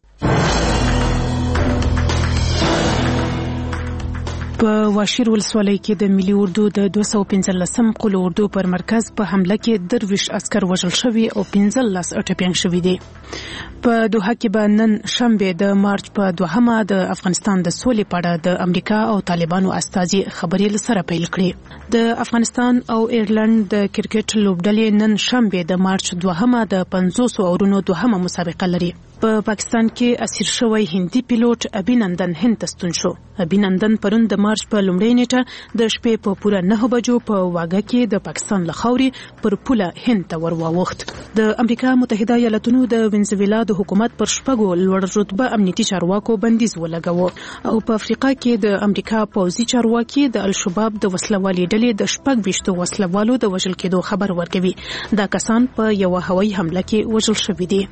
په واشیر ولسوالۍ کې د ملي اردو د 215 قلو اردو پر مرکز په حمله کې 23 عسكر وژل شوي او 15 ټپيان شوي دي. په دوحه کې به نن شنبه د مارچ په 2مه د افغانستان د سولې په اړه د امریکا او طالبانو استازي خبرې سره پیل کړې. د افغانستان او ایرلند د کرکټ لوبډلې نن شنبه د مارچ 2مه د 500 اورونو دوهمه مسابقه لري. په پاکستان کې اسیر شوی هندي پیلوټ ابینندن هند ته ستون شو. ابینندن پرون د مارچ په لومړۍ نیټه د شپې په پوره 9 بجو په واګه کې د پاکستان لخوري پر پوله هند ته ورواوښت. د امریکا متحده ایالاتونو د وینزویلا د حکومت پر شپږو لوړ رتبه امنیتي چارواکو بندیز ولګاوه او په افریقا کې د امریکا پوځي چارواکي د الشباب د وسلوالي ډلې د 25 وسلوالو د وژل کېدو خبر ورکوي. دا کسان په یو هوایي حمله کې وژل شوي دي.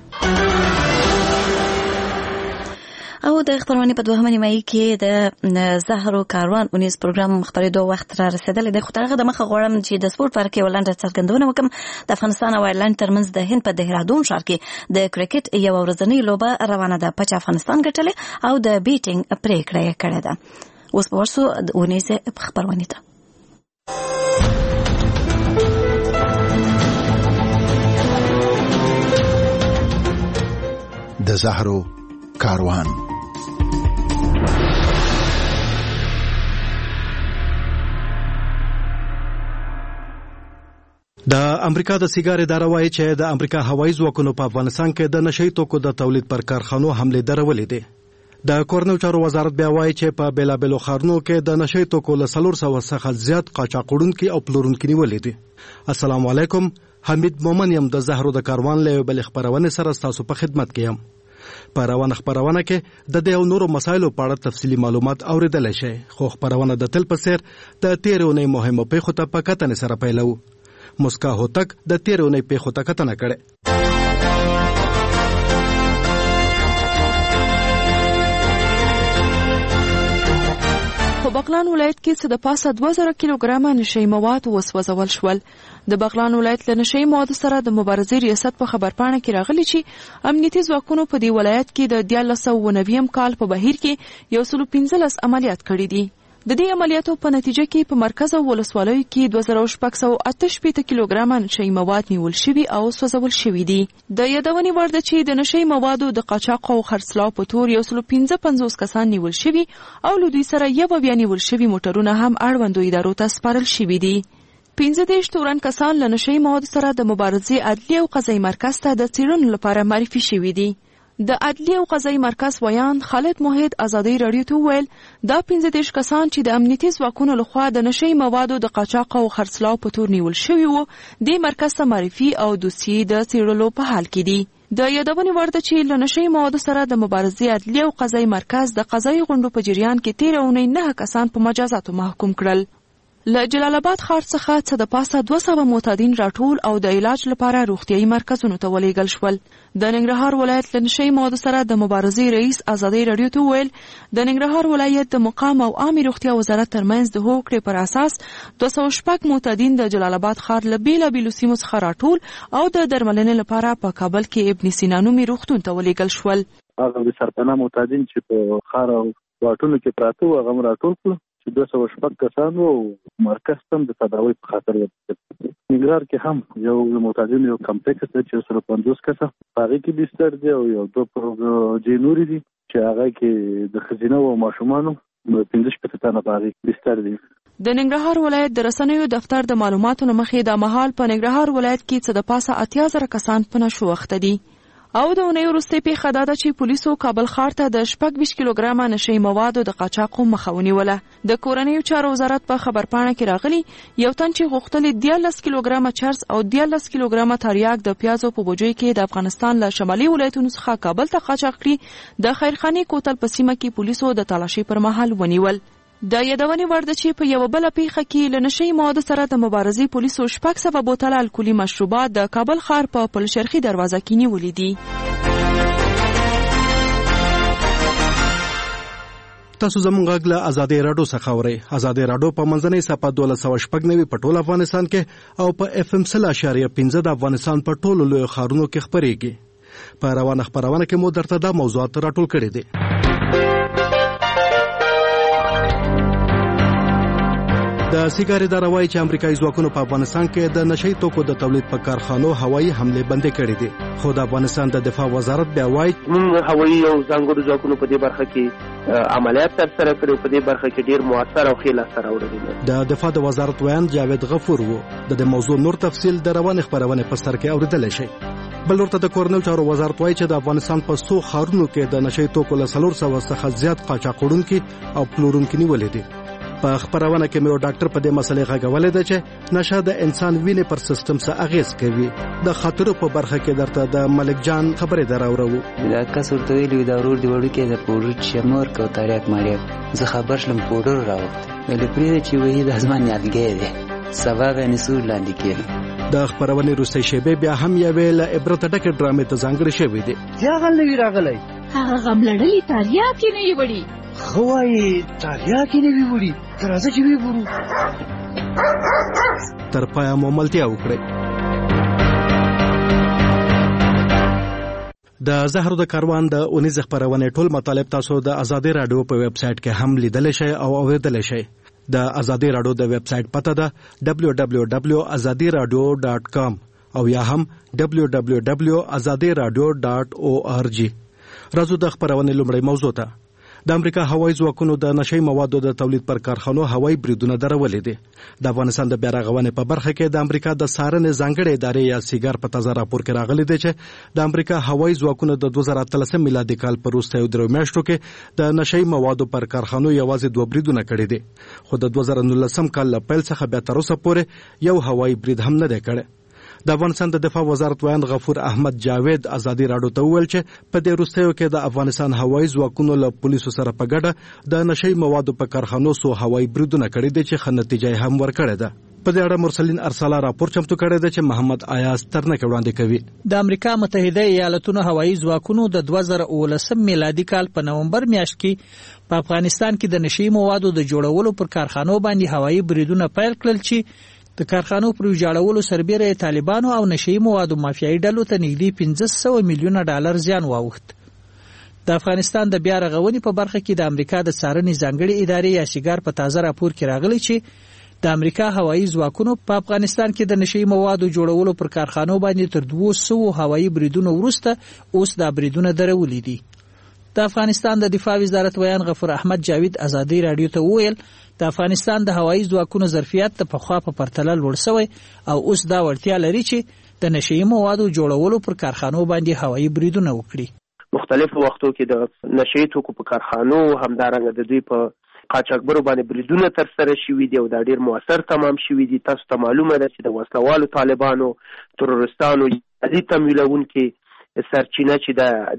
او د خبرونه په دوهمه نیمه کې د زهرو کاروان 19 پروګرام خبرېدو وخت را رسیدلی دی. خو ترغه د مخه غواړم چې د سپورت پر کې ولنډه څرګندونه وکم. د افغانستان او ایرلند ترمنځ د هند په دهرادون ښار کې د کرکټ یو ورځنۍ لوبه روانه ده. پچ افغانستان ګټلې او د بیټینګ پریکړه یې کړې ده. اوس به ورسو د 19 خبرونه ته. د زهرو کاروان. د امریکا د سیګار اداره وايي چې د امریکا هوایي ځواکونو په افغانستان کې د نشئی توکو د تولید پر کارخانو حمله درولې دي. د کورنیو چارو وزارت بیا وايي چې په بیلابیلو ښارونو کې د نشئی توکو له 400 څخه زیات قاچاقوړونکي او پلورونکي نیولې دي. السلام علیکم، حمید مومن یم د زهرو د کاروان له بل خبرونه سره تاسو په خدمت کې یم. په روانه خبرونه کې د دې او نورو مسایلو په اړه تفصیلی معلومات اوریدل شي، خو خبرونه د تل په سر د تیرونې مهمه پیښو ته په کتنې سره پیلو. مسکا هوتک د تیرونې پیښو ته کتنه کړې. په بغلان ولایت کې څه د پاسه 2000 کیلوګرامه نشئی مواد وسوځول شول. د بغلان ولایت له نشئی موادو سره د مبارزې ریاست په خبرپاڼه کې راغلي چې امنیتي ځواکونو په دې ولایت کې د 1990 کال په بهیر کې 115 عملیات کړي دي. د دې عملیاتو په نتیجه کې په مرکز او ولسوالیو کې 2688 کیلوګرامه نشئی مواد نیول شوي او سوځول شوي دي. د یادونې وړ ده چې د نشئی موادو د قاچاق او خرڅلاو په تور 155 کسان نیول شوي او له دوی سره یو بیا نیول شوي موټرونه هم اړوندو ادارو ته سپارل شوي دي. 15 تورن کسان له نشئی موادو سره د مبارزې عدلي او قضایي مرکز ته د څېړنو لپاره معرفي شوي دي. د عدلي او قضایي مرکز ویان خالد موحد ازادي رادیو ته ویل دا 15 کسان چې د امنیتي ځواکونو لخوا د نشئی موادو د قاچاق او خرڅلاو په تور نیول شوي وو، د مرکز ته معرفي او دوسیې د څېړلو په حال کې دي. د یادونې وړ ده چې له نشئی موادو سره د مبارزې عدلي او قضایي مرکز د قضایي غونډو په جریان کې 13 اونۍ 9 کسان په مجازاتو محکوم کړل. له جلال آباد ښار څخه څه د پاسه 200 معتادین راټول او د علاج لپاره روغتیايي مرکزونو ته ولېږل شول. د ننګرهار ولایت له نشئی موادو سره د مبارزې رئیس ازادي رادیو ته ویل د ننګرهار ولایت د مقام او عامه روغتیا وزارت ترمنځ د هوکړې پر اساس 206 معتادین د جلال آباد ښار له بیلابیلو سیمو څخه راټول او د درملنې لپاره په کابل کې ابن سینا نومي روغتون ته ولېږل شول. هغه د سرطان معتادین چې په ښار او واټونو کې پراته وو هغه راټول کړو چې 206 کسان وو. مرکز هم د تداوی په خاطر ورته. ننګرهار کې هم یو معتادین یو کمپلیکس دی چې 150 کسه هغه کې بستر دی او یو 2 جنوري دي چې هغه کې د خزینه او ماشومانو 15 تنه باغي بستر دي. د ننګرهار ولایت د رسنیو دفتر د معلوماتو مخې د مهال په ننګرهار ولایت کې څه د پاسه 80,000 کسان په نشو وخته دي. او د اونۍ وروستۍ پیښه دا ده چې پولیسو کابل ښار ته د 26 کیلوګرامه نشهیي موادو د قاچاقو مخه ونیوله. د کورنیو چارو وزارت په خبرپاڼه کې راغلي یو تن چې غوښتل 13 کیلوګرامه چرس او 13 کیلوګرامه تریاک د پیازو په بوجۍ کې د افغانستان له شمالي ولایتونو څخه کابل ته قاچاق کړي د خیرخانې کوتل په سیمه کې پولیسو د تلاشي پر مهال ونیول. د یادونې وړ ده چې په یو بل پیښه کې له نشهیي موادو سره د مبارزې پولیسو 600 بوتله الکولي مشروبات د کابل ښار په پلشرخي دروازه کې نیولي دي. تاسو زموږ غږ له ازادي رادیو څخه اورئ. ازادي رادیو په منځنۍ صفحه 1296 په ټول افغانستان کې او په FM 0.15 د افغانستان په ټولو لوی ښارونو کې خپرېږي. په روانه خبرونه کې مو درته دا موضوعات راټول کړي دي. د سیګارې اداره وایي چې امریکایي ځواکونو په افغانستان کې د نشهیي توکو د تولید په کارخانو هوایي حملې بندې کړې دي. خو د افغانستان د دفاع وزارت بیا وایي موږ هوایي او ځانګړو ځواکونو په دې برخه کې عملیات ترسره کړي، په دې برخه کې ډیر موثر او ښه لاسته راوړل. د دفاع د وزارت ویان جاوید غفور وو. د موضوع نور تفصیل د روانې خبرونې په سر کې اوریدلی شئ. بل ورته د کورنیو چارو وزارت وایي چې د افغانستان په 100 ښارونو کې د نشهیي توکو له 400 څخه زیات قاچاقوړونکي او پلورونکي نیولې دي. په خبرونه کې مې ډاکټر په دې مسلې غږولې ده چې نشه د انسان وینې پر سیستم څه اغیز کوي. د خاطرو په برخه کې درته د ملک جان خبرې دراوړو. دا کس ورته ویلي دا ورور دی وړو کې د پوډر چمور کو تاریخ ماریک زه خبر شلم پوډر راوخت ولې پرې چې وې د ازمان یادګې ده سبب یې نسور لاندې کېږي. د خبرونې وروستۍ شیبې بیا هم یوې له عبرت ډکې ډرامې ته ځانګړې شوې دي. هغه نوی راغلی هغه غملړلې تاریاک یې نه وړي خوای تاریاک یې نه وړي تر ازه چې وی ګورو تر پایا مو ملتیا وکړي. د زهرو د کاروان د اونیز خبرونه ټول مطالب تاسو د ازادي رادیو په ویب سټ کې هم لیدل شئ او اوریدل شئ. د ازادي رادیو د ویب سټ پته ده www.azadiradio.com او یا هم www.azadiradio.org. راځو د خبرونه لومړی موضوع ته. د امریکا هوایي ځواکونو د نشهیي موادو د تولید پر کارخانو هوایي بریدونه درولې دي. د افغانستان د بیارغونې په برخه کې د امریکا د څارنې ځانګړې ادارې یا سیګار په تازه راپور کې راغلي دي چې د امریکا هوایي ځواکونو د 2013 میلادي کال په وروستیو درو میاشتو کې د نشهیي موادو پر کارخانو یوازې 2 بریدونه کړي دي. خو د 2019 کال له پیل څخه بیا تر اوسه پورې یو هوایي برید هم نه دی کړی. د افغانستان د دفاع وزارت ویان غفور احمد جاوید ازادي رادیو ته وویل چې په دې وروستیو کې د افغانستان هوایي ځواکونو له پولیسو سره په ګډه د نشهیي موادو په کارخانو سو هوایي بریدونه کړي دي چې ښه نتیجه هم ورکړې ده. په دې اړه مرسلین ارساله راپور چمتو کړی دی چې محمد ایاز ترنک وړاندې کوي. د امریکا متحده ایالاتونو هوایي ځواکونو د 2019 میلادي کال په نومبر میاشت کې په افغانستان کې د نشهیي موادو د جوړولو پر کارخانو باندې هوایي بریدونه پیل کړل چې د کارخانو پر ویجاړولو سربېره طالبانو او نشهیي موادو مافیایي ډلو ته نږدې 500 میلیونه ډالر زیان واوښت. د افغانستان د بیا رغونې په برخه کې د امریکا د څارنې ځانګړې ادارې یا سیګار په تازه راپور کې راغلی چې د امریکا هوایي ځواکونو په افغانستان کې د نشهیي موادو جوړولو پر کارخانو باندې تر 200 هوایي بریدونو وروسته اوس دا بریدونه درولې دي. د افغانستان د دفاع وزارت ویان غفور احمد جاوید ازادي رادیو ته وویل د افغانستان د هوایي ځواکونو ظرفیت ته په خوا په پرتله لوړ شوی او اوس دا وړتیا لري چې د نشهیي موادو جوړولو پر کارخانو باندې هوایي بریدونه وکړي. مختلفو وختو کې د نشهیي توکو په کارخانو همدارنګه د دوی په قاچاقبرو باندې بریدونه ترسره شوي دي او دا ډیر موثر تمام شوي دي. تاسو ته معلومه ده چې د وسلوالو طالبانو ترورستانو دې تمویلونکي سرچینه چې د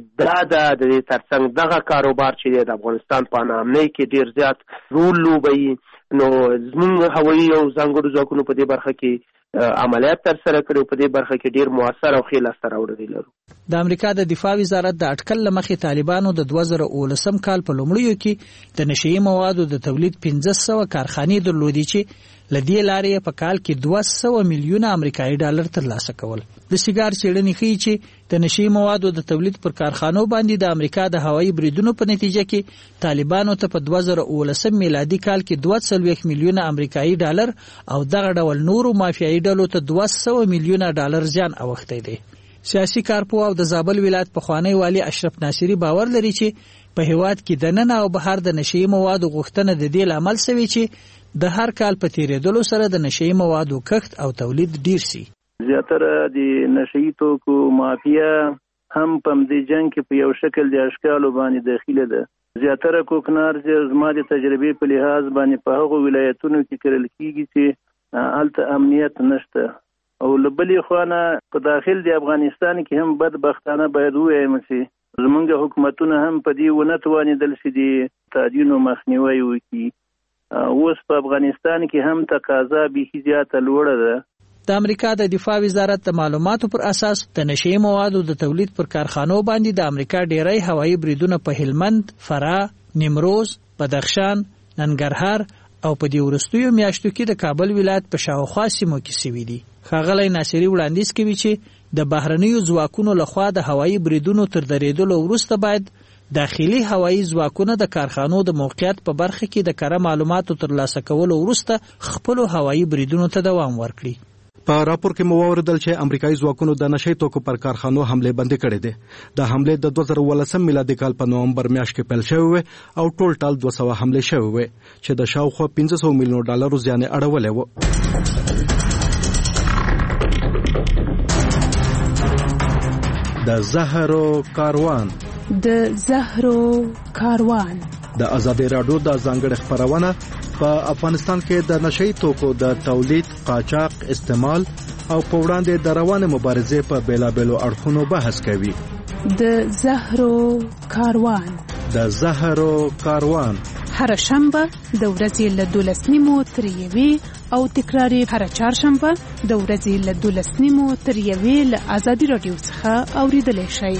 ترڅنګ دغه کاروبار چې د افغانستان په امنیت کې ډیر زیات رول لوبوي. نو زموږ هوایي او ځانګړو ځواکونو په دې برخه کې عملیات ترسره کړي او په دې برخه کې ډیر موثر او ښه لاسته راوړل لرو. د امریکا د دفاع وزارت د اټکل لمخې طالبانو د 2019 کال په لومړیو کې د نشهیي موادو د تولید 1500 کارخانې درلودې چې لدې لارې په کال کې 200 میلیونه امریکایي ډالر ترلاسه کول. د سیګار څېړنې ښیي چې د نشهیي موادو د تولید پر کارخانو باندې د امریکا د هوایي بریدونو په نتیجه کې طالبانو ته په 2019 میلادي کال کې 240 میلیونه امریکایي ډالر او دغه ډول نورو مافیایي ډلو ته 200 میلیونه ډالر زیان اوښتی دی. سیاسي کارپوه او د زابل ولایت پخوانی والی اشرف ناصری باور لري چې په هیواد کې د نن او بهر د نشي موادو غوښتنه د دې لامل شوی چې د هر کال په تیریدلو سره د نشي موادو کښت او تولید ډیر شي. زیاتره د نشي توکو مافیا هم په دې جنگ کې په یو شکل د اشکالو باندې داخله ده. زیاتره کوکنار زما د تجربې په لحاظ باندې په هغو ولایتونو کې کرل کیږي چې هلته امنیت نشته او لبلې خوانه په داخل د افغانستان کې هم بدبختانه باید ووایم چې زمونږ حکومتونه هم په دې ونه توانېدل چې د تعدینو مخنیوی وکړي. اوس په افغانستان کې هم تقاضا بیخي زیاته لوړه ده. د امریکا د دفاع وزارت د معلوماتو پر اساس د نشي موادو د تولید پر کارخانو باندې د امریکا ډیری هوایي بریدونه په هلمند، فراه، نیمروز، بدخشان، ننګرهار او په دې وروستیو میاشتو کې د کابل ولایت په شاوخوا سیمو کې شوي دي. ښاغلی ناصري وړاندیز کوي چې د بهرنیو ځواکونو لخوا د هوایي بریدونو تر درېدلو وروسته باید داخلي هوایي ځواکونه د کارخانو د موقعیت په برخه کې د کره معلوماتو ترلاسه کولو وروسته خپلو هوایي بریدونو ته دوام ورکړي. په راپور کې مو اوریدل چې امریکایي ځواکونو د نشي توکو پر کارخانو حمله بندي کړې ده. د حمله د 2018 میلادي کال په نومبر میاشت کې پیل شوې او ټول 200 حمله شوې چې د شاوخوا 500 میلیون ډالر زیان اړولې و. د زهرو کاروان د ازادي رادیو د ځانګړي خبرونه په افغانستان کې د نشئی توکو د تولید، قاچاق، استعمال او په وړاندې د روانه مبارزې په بیلابېلو اړخونو بحث کوي. د زهرو کاروان هر شنبه د ورځې له 12:30 تر 1 او تکراری هر چهارشنبه د ورځې له 12:30 تر 1 له ازادي رادیو څخه اوریدلای شئ.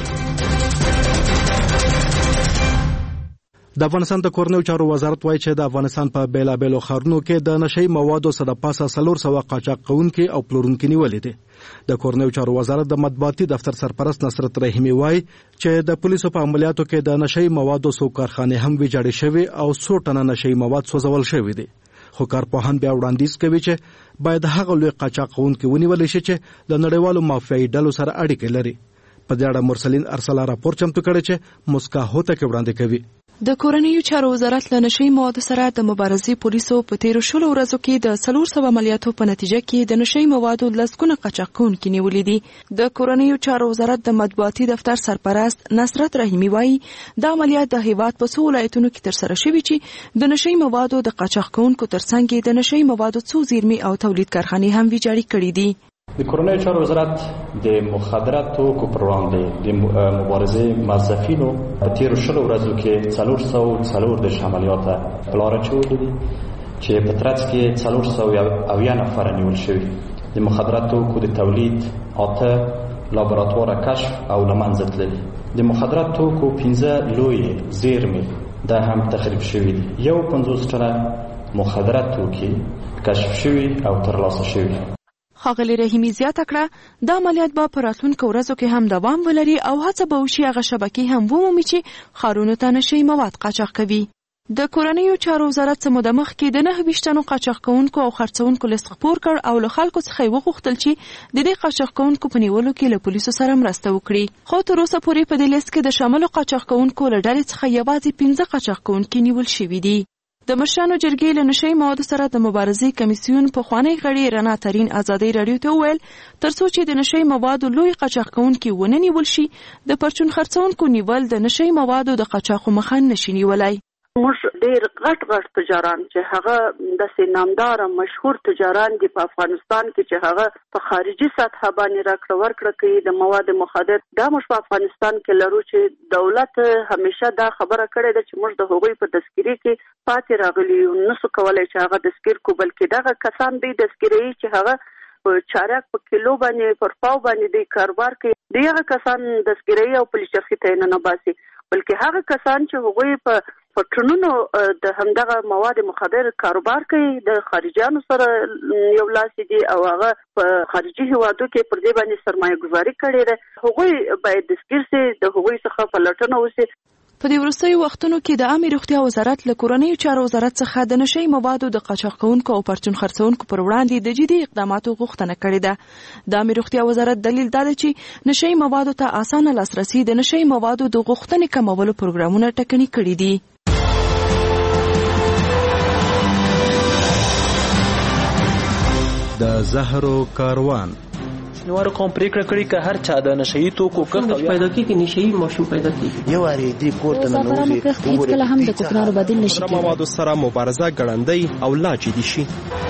د افغانستان د کورنیو چارو وزارت وایي چې د افغانستان په بیلابېلو ښارونو کې د نشئی موادو څخه د پاسه 400 قاچاق کوونکي او پلورونکي نیولې دي. د کورنیو چارو وزارت د مطبوعاتي دفتر سرپرست نصرت رحیمي وایي چې د پولیسو په عملیاتو کې د نشئی موادو څو کارخانې هم ویجاړې شوې او 100 ټنه نشئی مواد سوځول شوي دي. خو کارپوهان بیا وړاندیز کوي چې باید هغه لوی قاچاق کوونکي ونیول شي چې د نړیوالو مافیایي ډلو سره اړیکې لري. په دې اړه مرسلین ارسلا راپور چمتو کړی چې مسکا هوته کې وړاندې کوي. د کورنیو چارو وزارت له نشئی موادو سره د مبارزې پولیسو په تیرو 16 ورځو کې د 400 عملیاتو په نتیجه کې د نشئی موادو لسګونه قاچاق کوونکي نیولې دي. د کورنیو چارو وزارت د مطبوعاتي دفتر سرپرست نصرت رحیمي وایي د عملیات د هیواد په څو ولایتونو کې ترسره شوي چې د نشئی موادو د قاچاق کوونکو ترڅنګ د نشئی موادو څو زیرمې او تولید کارخانې هم ویجاړې کړې دي. د کورنیو چارو وزارت د مخدره توکو پر وړاندې د مبارزې موظفینو په تیرو 16 ورځو کې 404 عملیات په لار اچولي دي چې په ترڅ کې 400 نفر نیول شوي. د مخدره توکو د تولید 8 لابراتوار کشف او له منځه تللي. د مخدره توکو 15 لوی زیرمې دا هم تخریب شوي دي. 50 ټنه مخدره توکي کشف شوي او ترلاسه شوي. ښاغلي رحیمي زیاته کړه د عملیات به په راتلونکو ورځو کې هم دوام ولري او هڅه به وشي هغه شبکې هم ومومي چې ښارونو ته نشئی مواد قاچاق کوي. د کورنیو چارو وزارت څه موده مخکې د 9 قاچاق کوونکو او خرڅونکو لیست خپور کړ او له خلکو څخه وغوښتل چې د دې قاچاق کوونکو په نیولو کې له پولیسو سره مرسته وکړي. خو تر اوسه پورې په دې لیست کې د شاملو قاچاق کوونکو له ډلې څخه یوازې 15 قاچاق کوونکي نیول شوي دي. د مشرانو جرګې له نشئی موادو سره د مبارزې کمیسیون پخوانی غړي رڼا ترین ازادي رادیو ته وویل ترڅو چې د نشئی موادو لوی قاچاق کوونکي ونه نیول شي د پرچون خرڅونکو نیول د نشئی موادو د قاچاقو مخه نشي نیولای. موږ ډېر غټ تجاران چې هغه د نامدار مشهور تجاران دي په افغانستان کې چې هغه په خارجي سطح باندې راکړه ورکړه کوي د مواد مخدر دا موږ په افغانستان کې لرو چې دولت همیشه دا خبره کړې ده چې موږ د هغوی په تذکیره کې پاتې راغلي نسو کولای چې هغه تذکیر کو بلکې دغه کسان دی تذکیري چې هغه چارک په کیلو باندې پر پاو باندې دی کاروبار کوي دغه کسان تذکیري او پولیسي ته نه باسي بلکې هغه کسان چې هغوی په پټرونو د همدغه مواد مخدر کاروبار کوي د خارجيانو سره یو لاس دي او هغه په خارجي هیوادو کې پر دې باندې سرمایه گذاري کړې ده هغوی باید تذکیر سي د هغوی څخه پلټنه وشي. په دې وروستیو وختونو کې د عامه روغتیا وزارت له کورنیو چارو وزارت څخه د نشي موادو د قاچاق کوونکو او پرچون خرڅونکو پر وړاندې د جدي اقداماتو غوښتنه کړې ده. د عامه روغتیا وزارت دلیل دا دی چې نشي موادو ته اسانه لاسرسي د نشي موادو د غوښتنې کمولو پروګرامونه ټکني کړي دي. د زهرو کاروان نوارو کوم پریکړه کړې که هر چا د نشئی توکو کښت پیدا کیږي نشئی ماشوم پیدا کیږي یو اړ دې کوټه نه نوځي هیڅ کله هم د کوکنارو بدیل نشي کېدای. موادو سره مبارزه ګړندۍ او لا جدي شي.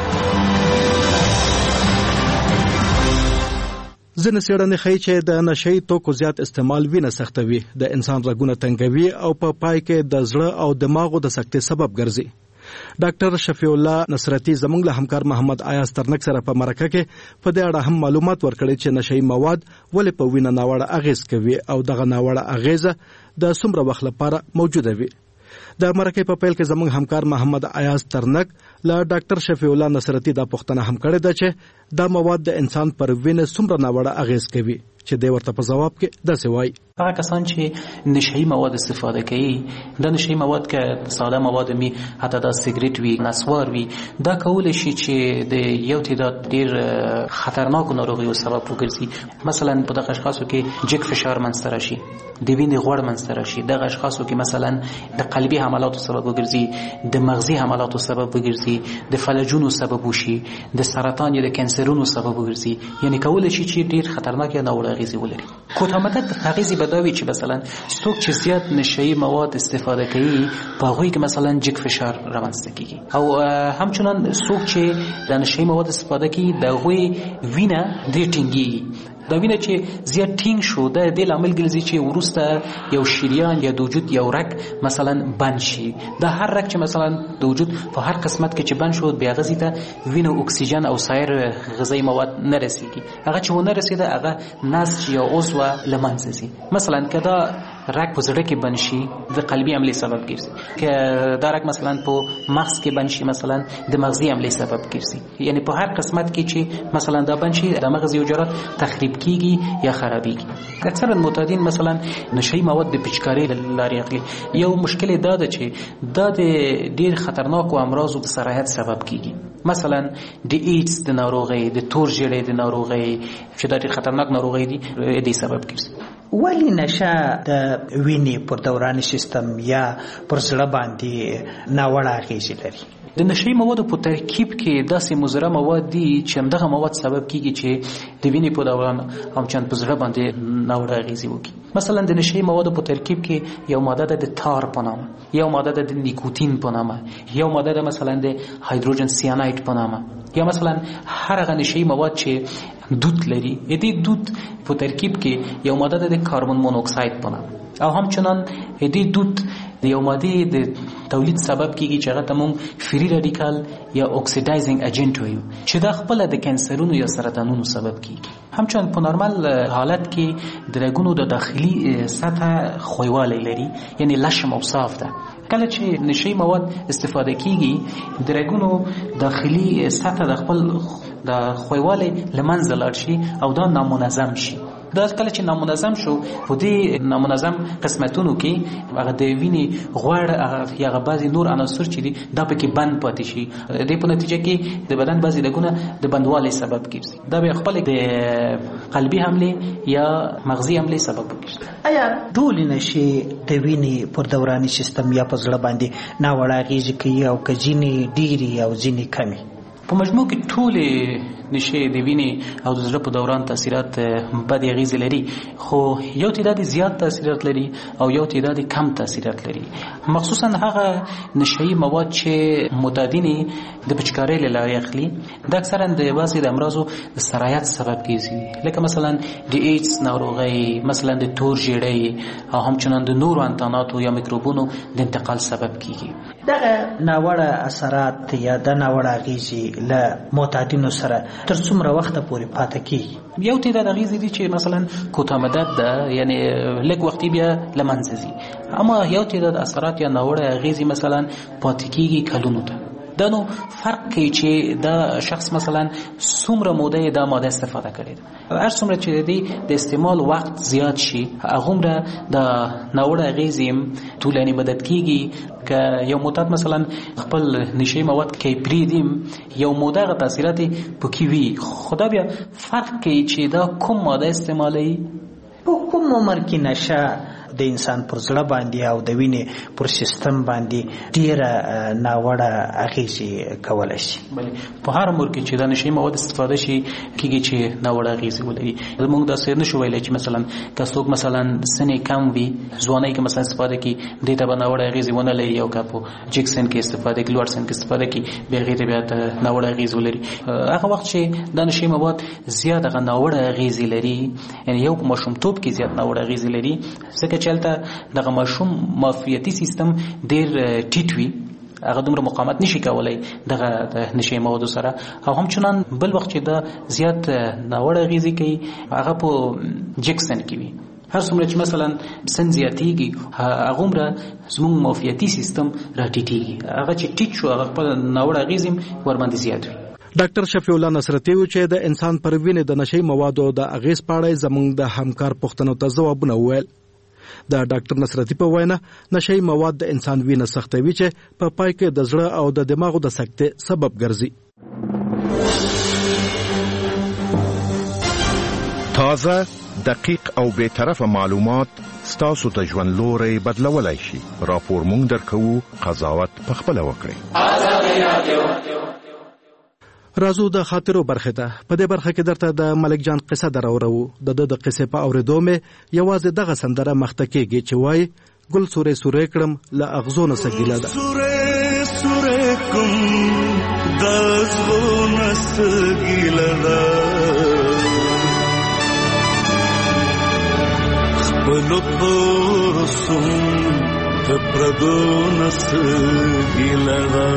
ځینې څېړنې ښیي چې د نشئی توکو زیات استعمال وینه سختوي، د انسان رګونه تنګوي او په پای کې د زړه او دماغو د سکتې سبب ګرځي. ډاکټر شفیع الله نصرتی زموږ له همکار محمد ایاز ترنک سره په مرکه کې په دې اړه هم معلومات ورکړي چې نشئی مواد ولې په وینه ناوړه اغیز کوي او دغه ناوړه اغیزه د څومره وخت لپاره موجوده وي. د مرکه په پیل کې زموږ همکار محمد ایاز ترنک له ډاکټر شفیع الله نصرتی دا پوښتنه هم کړې ده چې دا مواد د انسان پر وینه څومره ناوړه اغیز کوي، چې د ورته په جواب کې داسې وایي: هغه کسان چې نشئی مواد استفاده کوي، د نشئی مواد که ساده مواد می حتی دا سیګریټ وي، نسوار وي، دا کولای شي چې د یو تعداد ډیر خطرناکو ناروغیو سبب وګرځي. مثلا په دغه اشخاصو کې جګ فشار منځته راشي، د وینې غوړ منځته راشي. دغه اشخاصو کې مثلا د قلبي حملاتو سبب وګرځي، د مغزي حملاتو سبب وګرځي، د فلجونو سبب وشي، د سرطان یا د کانسرونو سبب وګرځي. یعنی کولای شي چې ډیر خطرناک یا ناوړه اغیزې ولري. کوتاه مدت اغیزې بداوي چې مثلا څوک چې زیات نشئی مواد استفاده کوي په هغوی کې مثلا جګ فشار رامنځته کیږي، او همچنان څوک چې د نشئی مواد استفاده کوي د هغوی وینه ډېر ټینګېږي. دا وینه چې زیات ټینګ شو د دې لامل ګرځي چې وروسته یو شریان یا د وجود یو رګ مثلا بند شي. دا هر رګ چې مثلا د وجود په هر قسمت کې چې بند شو بیا غزي ته وینه اکسیجن او سایر غذایی مواد نه رسیږي. هغه چې ونه رسیده هغه نسج یا عضو لمنځه ځي. مثلا کدا رګ په زړه کې بند شي د قلبي حملې سبب ګرځي، که دا رګ مثلا په مغز کې بند شي مثلا د مغزي حملې سبب ګرځي. یعنی په هر قسمت کې چې مثلا دا بند شي د مغزي حجرات تخریب کیږي یا خرابېږي. اکثرا معتادین مثلا نشئی مواد د پچکارۍ لارې اخلي. یو مشکل دا ده چې دا د ډېر خطرناکو امراضو د سرایت سبب کیږي. مثلا د ایډز د ناروغۍ، د تور ژیړي د ناروغۍ چې دا ډېر خطرناک ناروغۍ دي د سبب ګرځي. ولی نشه د وینې پر دوران سیستم یا پر زړه باندې ناوړه اغیزې لري؟ د نشئی موادو په ترکیب کې داسې مضره مواد دي چې همدغه مواد سبب کیږي چې د وینې په دوران همچنان په زړه باندې ناوړه اغیزې وکړي. مثلا د نشئی موادو په ترکیب کې یو ماده ده د تار په نامه، یو ماده ده د نیکوتین په نامه، یو ماده ده مثلا د هایدروجن سیاناید په نامه، یا مثلا هر هغه نشئی مواد چې دود لري. دې دود په ترکیب کې یو ماده ده د کاربن مونوکساید په نامه، او همچنان دې دود د یو ماده د تولید سبب کیږي چې هغه ته مونږ فری رادیکال یا اکسیډایزینګ ایجنټ وایو، چې دا خپل د کانسرونو یا سرطانونو سبب کیږي. همچنان په نورمال حالت کې د رګونو د داخلي سطح خویوالی لري، یعنی لشم او صاف ده. کله چې نشئی مواد استفاده کیږي د رګونو داخلي سطح د خپل د خویوالی لمنځه لاړ شي او دا نامنظم شي. دا کله چې نامنظم شو په دې نامنظم قسمتونو کې هغه د وینې غوړ یا بعضې نور عناصر چې دي دا پکې بند پاتې شي. د دې په نتیجه کې د بدن بعضې رګونه د بندوالي سبب ګرځي. دا بیا خپل د قلبي حملې یا مغزي حملې سبب ګرځي. آیا ټولې نشې د وینې پر دوراني سیستم یا په زړه باندې ناوړه اغیزې کوي او که ځینې ډېرې او ځینې کمې؟ په مجموع کې ټولې نشي د وینې او د زړه په دوران تاثیرات بد اغیزې لري، خو یو تعداد زیات تاثیرات لري او یو تعداد کم تاثیرات لري. مخصوصا هغه نشئی مواد چې معتادین د پچکارۍ له لارې اخلي دا اکثرا د بعضې د امراضو د سرایت سبب کیږي، لکه مثلا د ایډز ناروغۍ، مثلا د تور ژیړی او همچنان د نورو انتاناتو یا میکروبونو د انتقال سبب کیږي. دغه ناوړه اثرات یا د ناوړه اغیزې له معتادینو سره تر څومره وخته پورې پاتې کیږي؟ یو تعداد اغیزې دي چې مثلا کوتاه مدت ده، یعنی لږ وختي بیا له منځه ځي، اما یو تعداد اثرات یا ناوړه اغیزې مثلا پاتې کیږي کلونو ته. دا نو فرق کوي چې دا شخص مثلا څومره موده دا ماده استفاده کړي هر څومره چې د استعمال وخت زیات شي هغومره د ناوړه اغېزې طولاني مدت کیږي که یو معتاد مثلا خپل نشي مواد کې پریدیم یو موده غ تاثیرات پکې وي خدا بیا فرق کوي چې دا کوم ماده استعمالوي په کوم عمر کې نشه د انسان پر زړه باندې او د وینې پر سیستم باندې ډیره ناوړه اغېزې کولی شي. په هر عمر کې چې دا نشي مواد استفاده شي کېږي چې ناوړه اغېزې ولري. موږ داسې نشو ویلی چې مثلا که څوک مثلا سنې کم وي ځوانۍ کې مثلا استفاده کړي دې ته به ناوړه اغېزې ونه لري او که په جګ سن کې استفاده کړي لوړ سن کې استفاده کړي بیا هغې ته بیا ناوړه اغېزې ولري. هغه وخت چې دا نشي مواد زیات هغه ناوړه اغېزې لري یعنې یو په ماشومتوب کې زیات ناوړه اغېزې لري ځکه چې هلته دغه ماشوم معافیتي سیستم ډېر ټیټ وي هغه دومره مقاومت نشي کولی دغه نشي موادو سره او همچنان بل وخت چې دا زیات ناوړه اغېزې کوي هغه په جګ سن کې وي. هر څومره چې مثلا سن زیاتېږي هغومره زموږ معافیتي سیستم راټیټېږي هغه چې ټیټ شو هغه خپل ناوړه اغېزې ورباندې زیات وي. ډاکټر شفیع الله نصرتي و چې د انسان پر وینې د نشي موادو د اغېز په اړه زموږ د همکار پوښتنو ته ځوابونه وویل. د ډاکټر نصرتي په وینا نشي مواد د انسان وینه سختوي چې په پای کې د زړه او د دماغو د سکتې سبب ګرځي. تازه دقیق او بے طرفه معلومات ستاسو د ژوند لوري بدلولای شي. راپور مونږ درکو قضاوت په خپل وکړي. رازو د خاطرو برخه ده. په دې برخه کې درته د ملک جان قصه دراورو. د قصې په اوریدو مې یوازې دغه سندره مخته کېږي چې وای ګل سورې سورې کړم له اغزو نه سګیله ده. سورې سورې کوم د اغزو نه سګیله ده خپلو پورسوم د پردو نه سګیله ده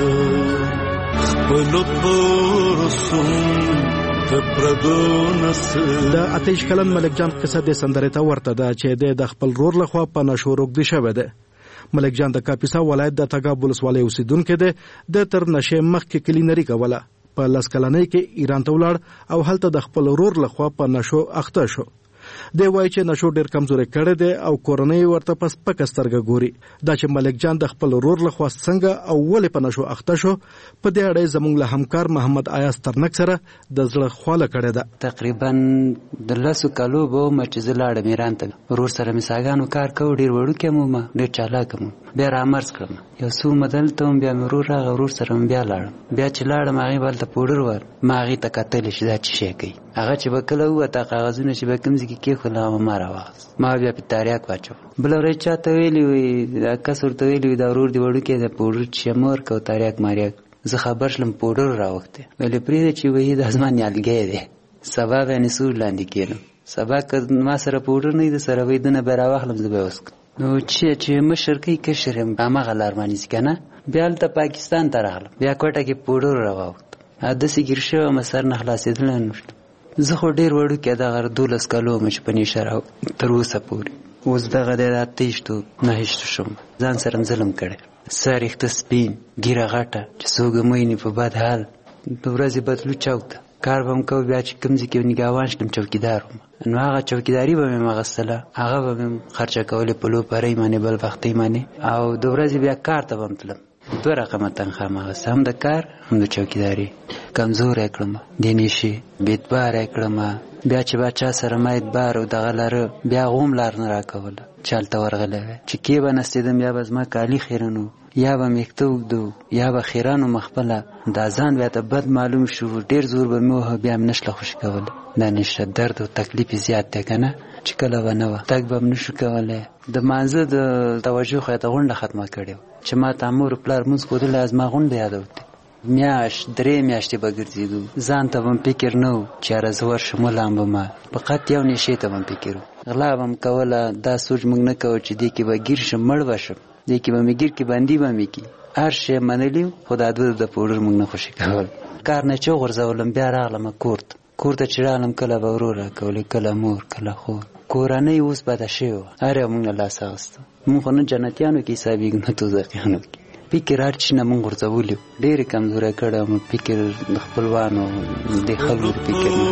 د اتیش کلن ملک جان قصه د سندرې ته ورته ده چې د خپل رور لخوا په نشو روږدی شوی ده. ملک جان د کاپیسا ولایت د تګاب ولسوالۍ اوسیدونکی دی. د تر نشې مخکې کلینري کوله. په لس کلنۍ کې ایران ته ولاړ او هلته د خپل رور لخوا په نشو اخته شو. دی وایي چې نشو ډېر کمزوري کړی دی او کورنۍ ورته په سپکه سترګه ګوري. دا چې ملک جان د خپل ورور لخوا څنګه او ولې په نشو اخته شو په دې اړه زموږ له همکار محمد ایاز ترنک سره د زړه خواله کړې ده. تقریبا د 10 کالو به چې زه لاړم ایران ته ورور سره مې ساګانو کار کوو ډېر وړوکی وم ډېر چالاک وم بیا رامرز کړم یو څو مدلته وم بیا مې ورور سره بیا لاړم بیا چې لاړم هغې به هلته پوډر ور ما هغې ته کتلی چې دا څه شی کوي هغه چې به کله ووته کاغذونه چې به کوم ځای کې کېښول هغه ما راواخیست ما بیا په تاریاک واچو بله ورځ چاته ویلي وي دا کس ورته ویلي وي دا ورور دې وړوکی دی پوډر چې مه ورکوه تاریاک ماریاک زه خبر شلم پوډر راوختی ویلې پرېږده چې وایي دا زما نیالګی دی سبا به یې سور لاندې کېدم سبا که ما سره پوډر نه وي د سره وایي دونه به یې راواخلم زه به یې وڅکم نو چې مشر کوي کشر یم هماغه لار مانیسي که نه بیا هلته پاکستان ته راغلم بیا کوټه کې پوډر راواوښتم داسې ګیر شوی وم سر نه خلاصېدلی نه شم زه خو ډېر وړوکی دغه 12 کالو وم چې په نیشه تر اوسه پورې اوس دغه دی د 28 نهشتو شوم ځان سره م ظلم کړی سر یخته سپین ګیره غټه چې څوک م ویني په بد حال د ورځې بدلو چوک ته کار به م کوو بیا چې کوم ځای کې نګهبان شلم چوکیدار وم نو هغه چوکیداري به مې اخیستله هغه به مې خرچه کولې په لوپرۍ باندې بل وختۍ باندې او د ورځې بیا کار ته به م تلم 2 رقمه تنخواه م اخیسته هم د کار هم د چوکیداري کمزوری کړم د نیشي بېدباره یې کړم بیا چې با چا سره ما اعتبار او دغه لاره بیا هغه هم لار نه راکوله چې هلته ورغلی وی چې کې به نستېدم یا به زما کالي خیرن و یا به مې اکته اوږده و یا به خیرن وم خپله دا ځان بیا ته بد معلوم شو ډېر زور به مې وهه بیا مې نشله خوشي کوله دا نشه درد او تکلیف یې زیات دی که نه چې کله به نه وه تګ به م نشو کولی د مانځه د توجه خو یې ته غونډه ختمه کړې وه چې ما ته مور پلار مونځ ښودلی زما غونډه یادوتې میاشت 3 میاشتې به ګرځېدو ځان ته به م فکر نه و چې یاره زه ورشم ولام به ما فقط یو نشې ته به م فکر و غلا به م کوله دا سوچ موږ نه کوو چې دې کې به ګیر شم مړ به شم دې کې به مې ګیر کې بندي به مې کي هر شی منلي خو دا دوه د پوډر موږ نه خوشي کول کار نه چې وغورځولم بیا راغلم کور ته چې راغلم کله به ورور راکولې کله مور کله خور کورنۍ اوس بده شوې وه هر یو موږ نه لاس اخیسته موږ خو نه جنتیانو کې حسابېږو نه دوزخیانو کې فکر هرچی نه مونږ غورځولي ډېرې کمزوری کړی مو فکر د خپلوانو د خلکو د فکر نه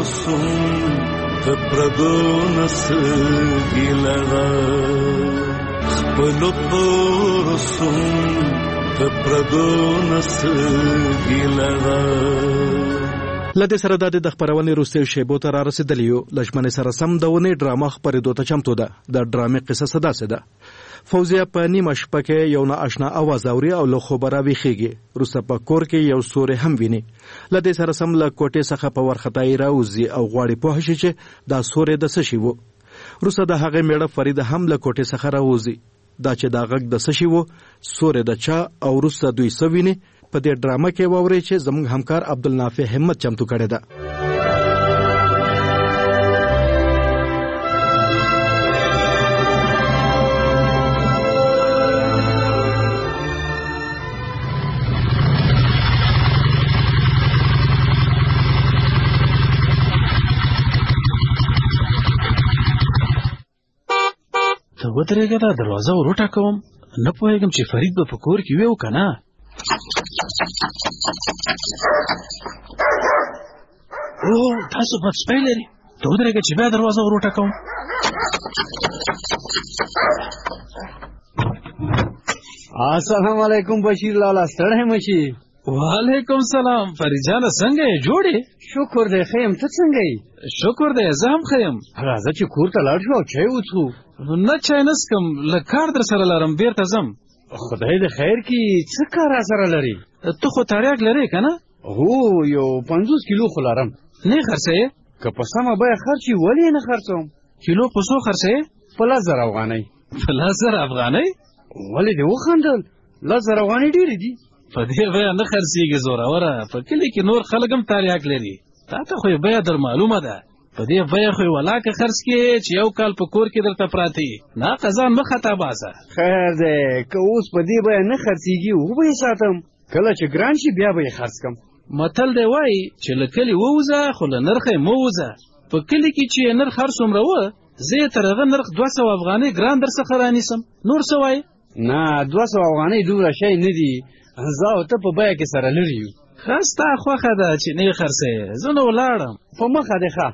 د پردو نسګیله ده خپلو پوسم د پردو نسګیله ده. لدې سره د خبرونې روسي شیبو ته را رسیدلی یو لجمن سره سم د ونې ډرامه خبرېدو ته چمتو ده. د ډرامې قصه داسې ده. فوزیه په نیمه شپه کې یو نااشنا اواز اوري او له خوبه راویښېږي. وروسته په کور کې یو سوری هم ویني. لدې سره سم له کوټې څخه په وارخطایي راوځي او غواړي پوه شي چې دا سوری د څه شي و. وروسته د هغې میړه فریده هم له کوټې څخه راوځي. دا چې دا غږ د څه شي و، سوری د چا او وروسته دوی څه ویني، په دې ډرامه کې واورئ چې زموږ همکار عبدالنافع همت چمتو کړې ده. ته ودرېږه، دا دروازه ور وټکوم. نه پوهېږم چې فرید به په کور کې وي او که نه. او تاسو بد سپی لري. ته ودرېږه چې بیا دروازه ور وټکوم. السلام علیکم بشیر لالا، ستړی مه شي. وعلیکم سلام. فرید جانه څنګه یې؟ جوړ یې؟ شکر دی ښه یم. ته څنګه یې؟ شکر دی زه هم ښه یم. راځه چې کور ته لاړ شو او چای وڅښو. نه چای نه څښم، لږ کار در سره لرم، بیرته ځم. خدای د خیر کړي. څه کار را سره لري؟ ته خو تریاک لرې که نه؟ هو یو 50 کیلو خو لرم. نه خرڅوې؟ که په سمه بیه خرڅ وي ولې نه خرڅوم. کیلو په څو خرڅوې؟ په 10,000 افغانۍ. په 10,000 افغانۍ؟ ولې دې وخندل؟ 10,000 افغانۍ ډېرې دي. په دې بیه نه خرڅېږي زوروره. په کلي کې نور خلک هم تریاک لري. تا ته خو یې بیه در معلومه ده. په دې بیه خو یې ولاکه خرڅ کړې چې یو کال په کور کې درته پراته وي. نه قضان مه خطا باسه. خیر دی، که اوس په دې بیه نه خرڅېږي وبه یې ساتم، کله چې ګران شي بیا به یې خرڅ کړم. متل دی وایي چې له کلي ووځه خو له نرخه یې مه وځه. په کلي کې چې یې نرخ هر څومره و، زه یې تر هغه نرخ 200 افغانۍ ګران در څخه رانیسم. نور څه وایې؟ نه 200 افغانۍ دومره شی نه دي. زه او ته په بیه کې سره لرې یو. ښه ستا خوښه ده چې نه یې خرڅوې. زه نو ولاړم. په مخه دې ښه.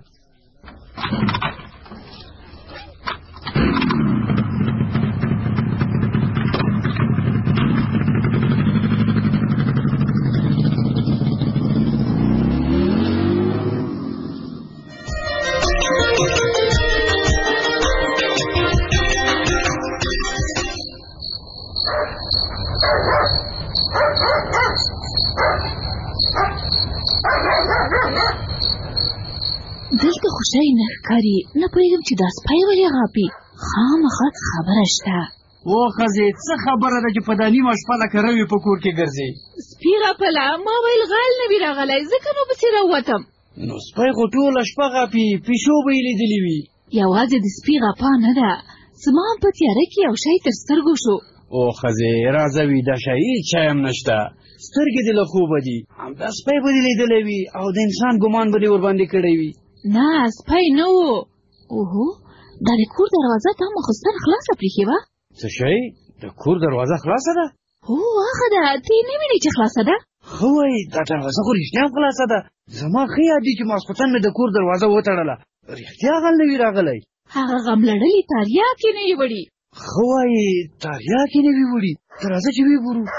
دلته خو شی نه ښکاري. نه پوهېږم چې دا سپی ولې غاپي. خامخا خبره شته. او ښځې څه خبره ده چې په دا نیمه شپه لکه روي په کور کې ګرځې؟ سپي غپله. ما ویل غال نه وي راغلی، ځکه نو پسې راووتم. نو سپی خو ټوله شپه غاپي. پیشو به یې لیدلي وي. یوازې د سپي غپا نه ده، زما هم په تیاره کې یو شی تر سترګو شو. او ښځې راځه ویده شه، هېڅ شی هم نشته. سترګې دې له خوبه دي. همدا سپی به دې لیدلی وي او د انسان ګمان به دې ورباندې کړی وي. نه سپی نه و. اوهو دا د کور دروازه تا مخستن خلاصه پرېښې وه. څه شی؟ د کور دروازه خلاصه ده؟ هو هغه ده. ته یې نه وینې چې خلاصه ده؟ ښه وایي، دا دروازه خو رښتیا هم خلاصه ده. زما ښه یاد دي چې ماسخوتن مې د کور دروازه وتړله. رښتیا غل نه وي راغلی. هغه غم لړلې تریاک یې نه وي وړي. ښه وایي، تریاک یې نه وي وړي. ته راځه چې ویې ګورو.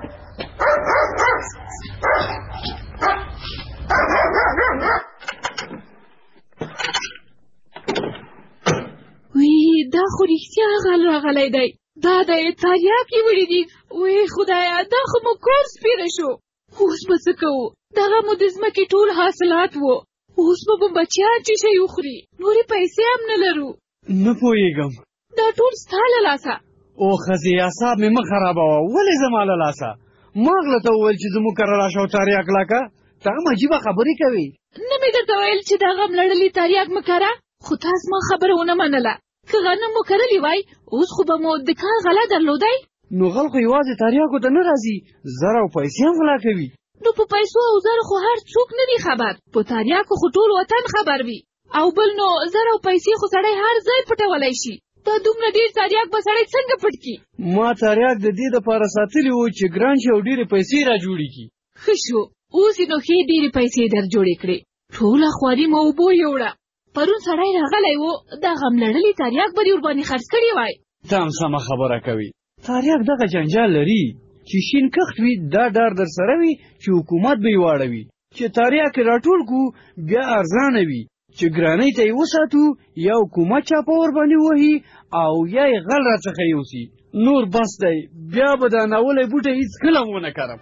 وی دا خو رښتیا غل راغلی دی. دا د تریاک یې وړي دي. وی خدایه، دا خو مو کور سپېره شو. اوس به څه کوو؟ دغه مو د ځمکې ټول حاصلات و. اوس به بچیان چې شی وخوري. نورې پیسې هم نه لرو. نه پوهېږم. دا ټول ستا له لاسه. او ښځې اعصاب مې مه خرابوه. ولې زما له لاسه؟ ما غله ته وویل چې زموږ کره راشه او تریاک لکه. ته هم عجیبه خبرې کوې. نه مې درته ویل چې دا غم لړلې تریاک مه کره؟ خو تا زما خبره ونه منله. که غنم مو کرلی وای اوس خو به مو د کار غله درلودی. نو غل خو یوازې تریاکو ته نه راځي، زر او پیسې هم غلا کوي. نو په پیسو او زر خو هر څوک نه دي خبر. په تریاکو خو ټول وطن خبر وي. او بل نو زر او پیسې خو سړی هر ځای پټولی شي. د دا دومره ډیر تریاک به سړی څنګه پټ کړي؟ ما تریاک د دې دپاره ساتلی و چې ګران شي او ډېرې پیسې را جوړې کړي. ښه شو، اوس یې نو ښې ډېرې پیسې در جوړې کړې. ټوله خواري مو اوبو یوړه. پرون سړی راغلی و، دا غم لړلي تریاک به دې ورباندې خرڅ کړي وای. ته هم سمه خبره کوي. تریاک دغه جنجال لري چې شین کښت وي دا ډار در سره وي چې حکومت به یې واړوي چې تریاک راټول کړو بیا ارزانه وي چې ګرانۍ ته یې وساتو یا حکومت چاپه ورباندې وهي او یا یې غل راڅخه یوسي. نور بس دی، بیا به دا ناولی بوټی هېڅکله ونه کرم.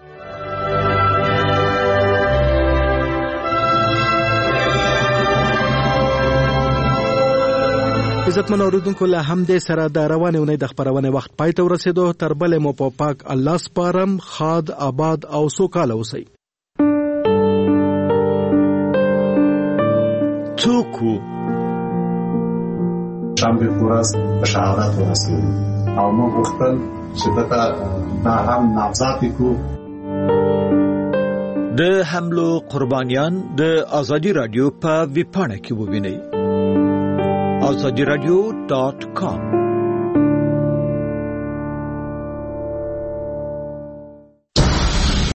عزتمن اوریدونکو، له همدې سره د روانې اونۍ د خپرونې وخت پای ته ورسېدو. تر بلې مو په پاک الله سپارم. ښاد، آباد او سوکاله اوسئ. څوک وو؟ شنبې په ورځ په شهادت ورسېدو او موږ غوښتل چې دته دا هم نامزد کړو. د حملو قربانیان د ازادي رادیو په ویبپاڼه کې ووینئ. azadiradio.com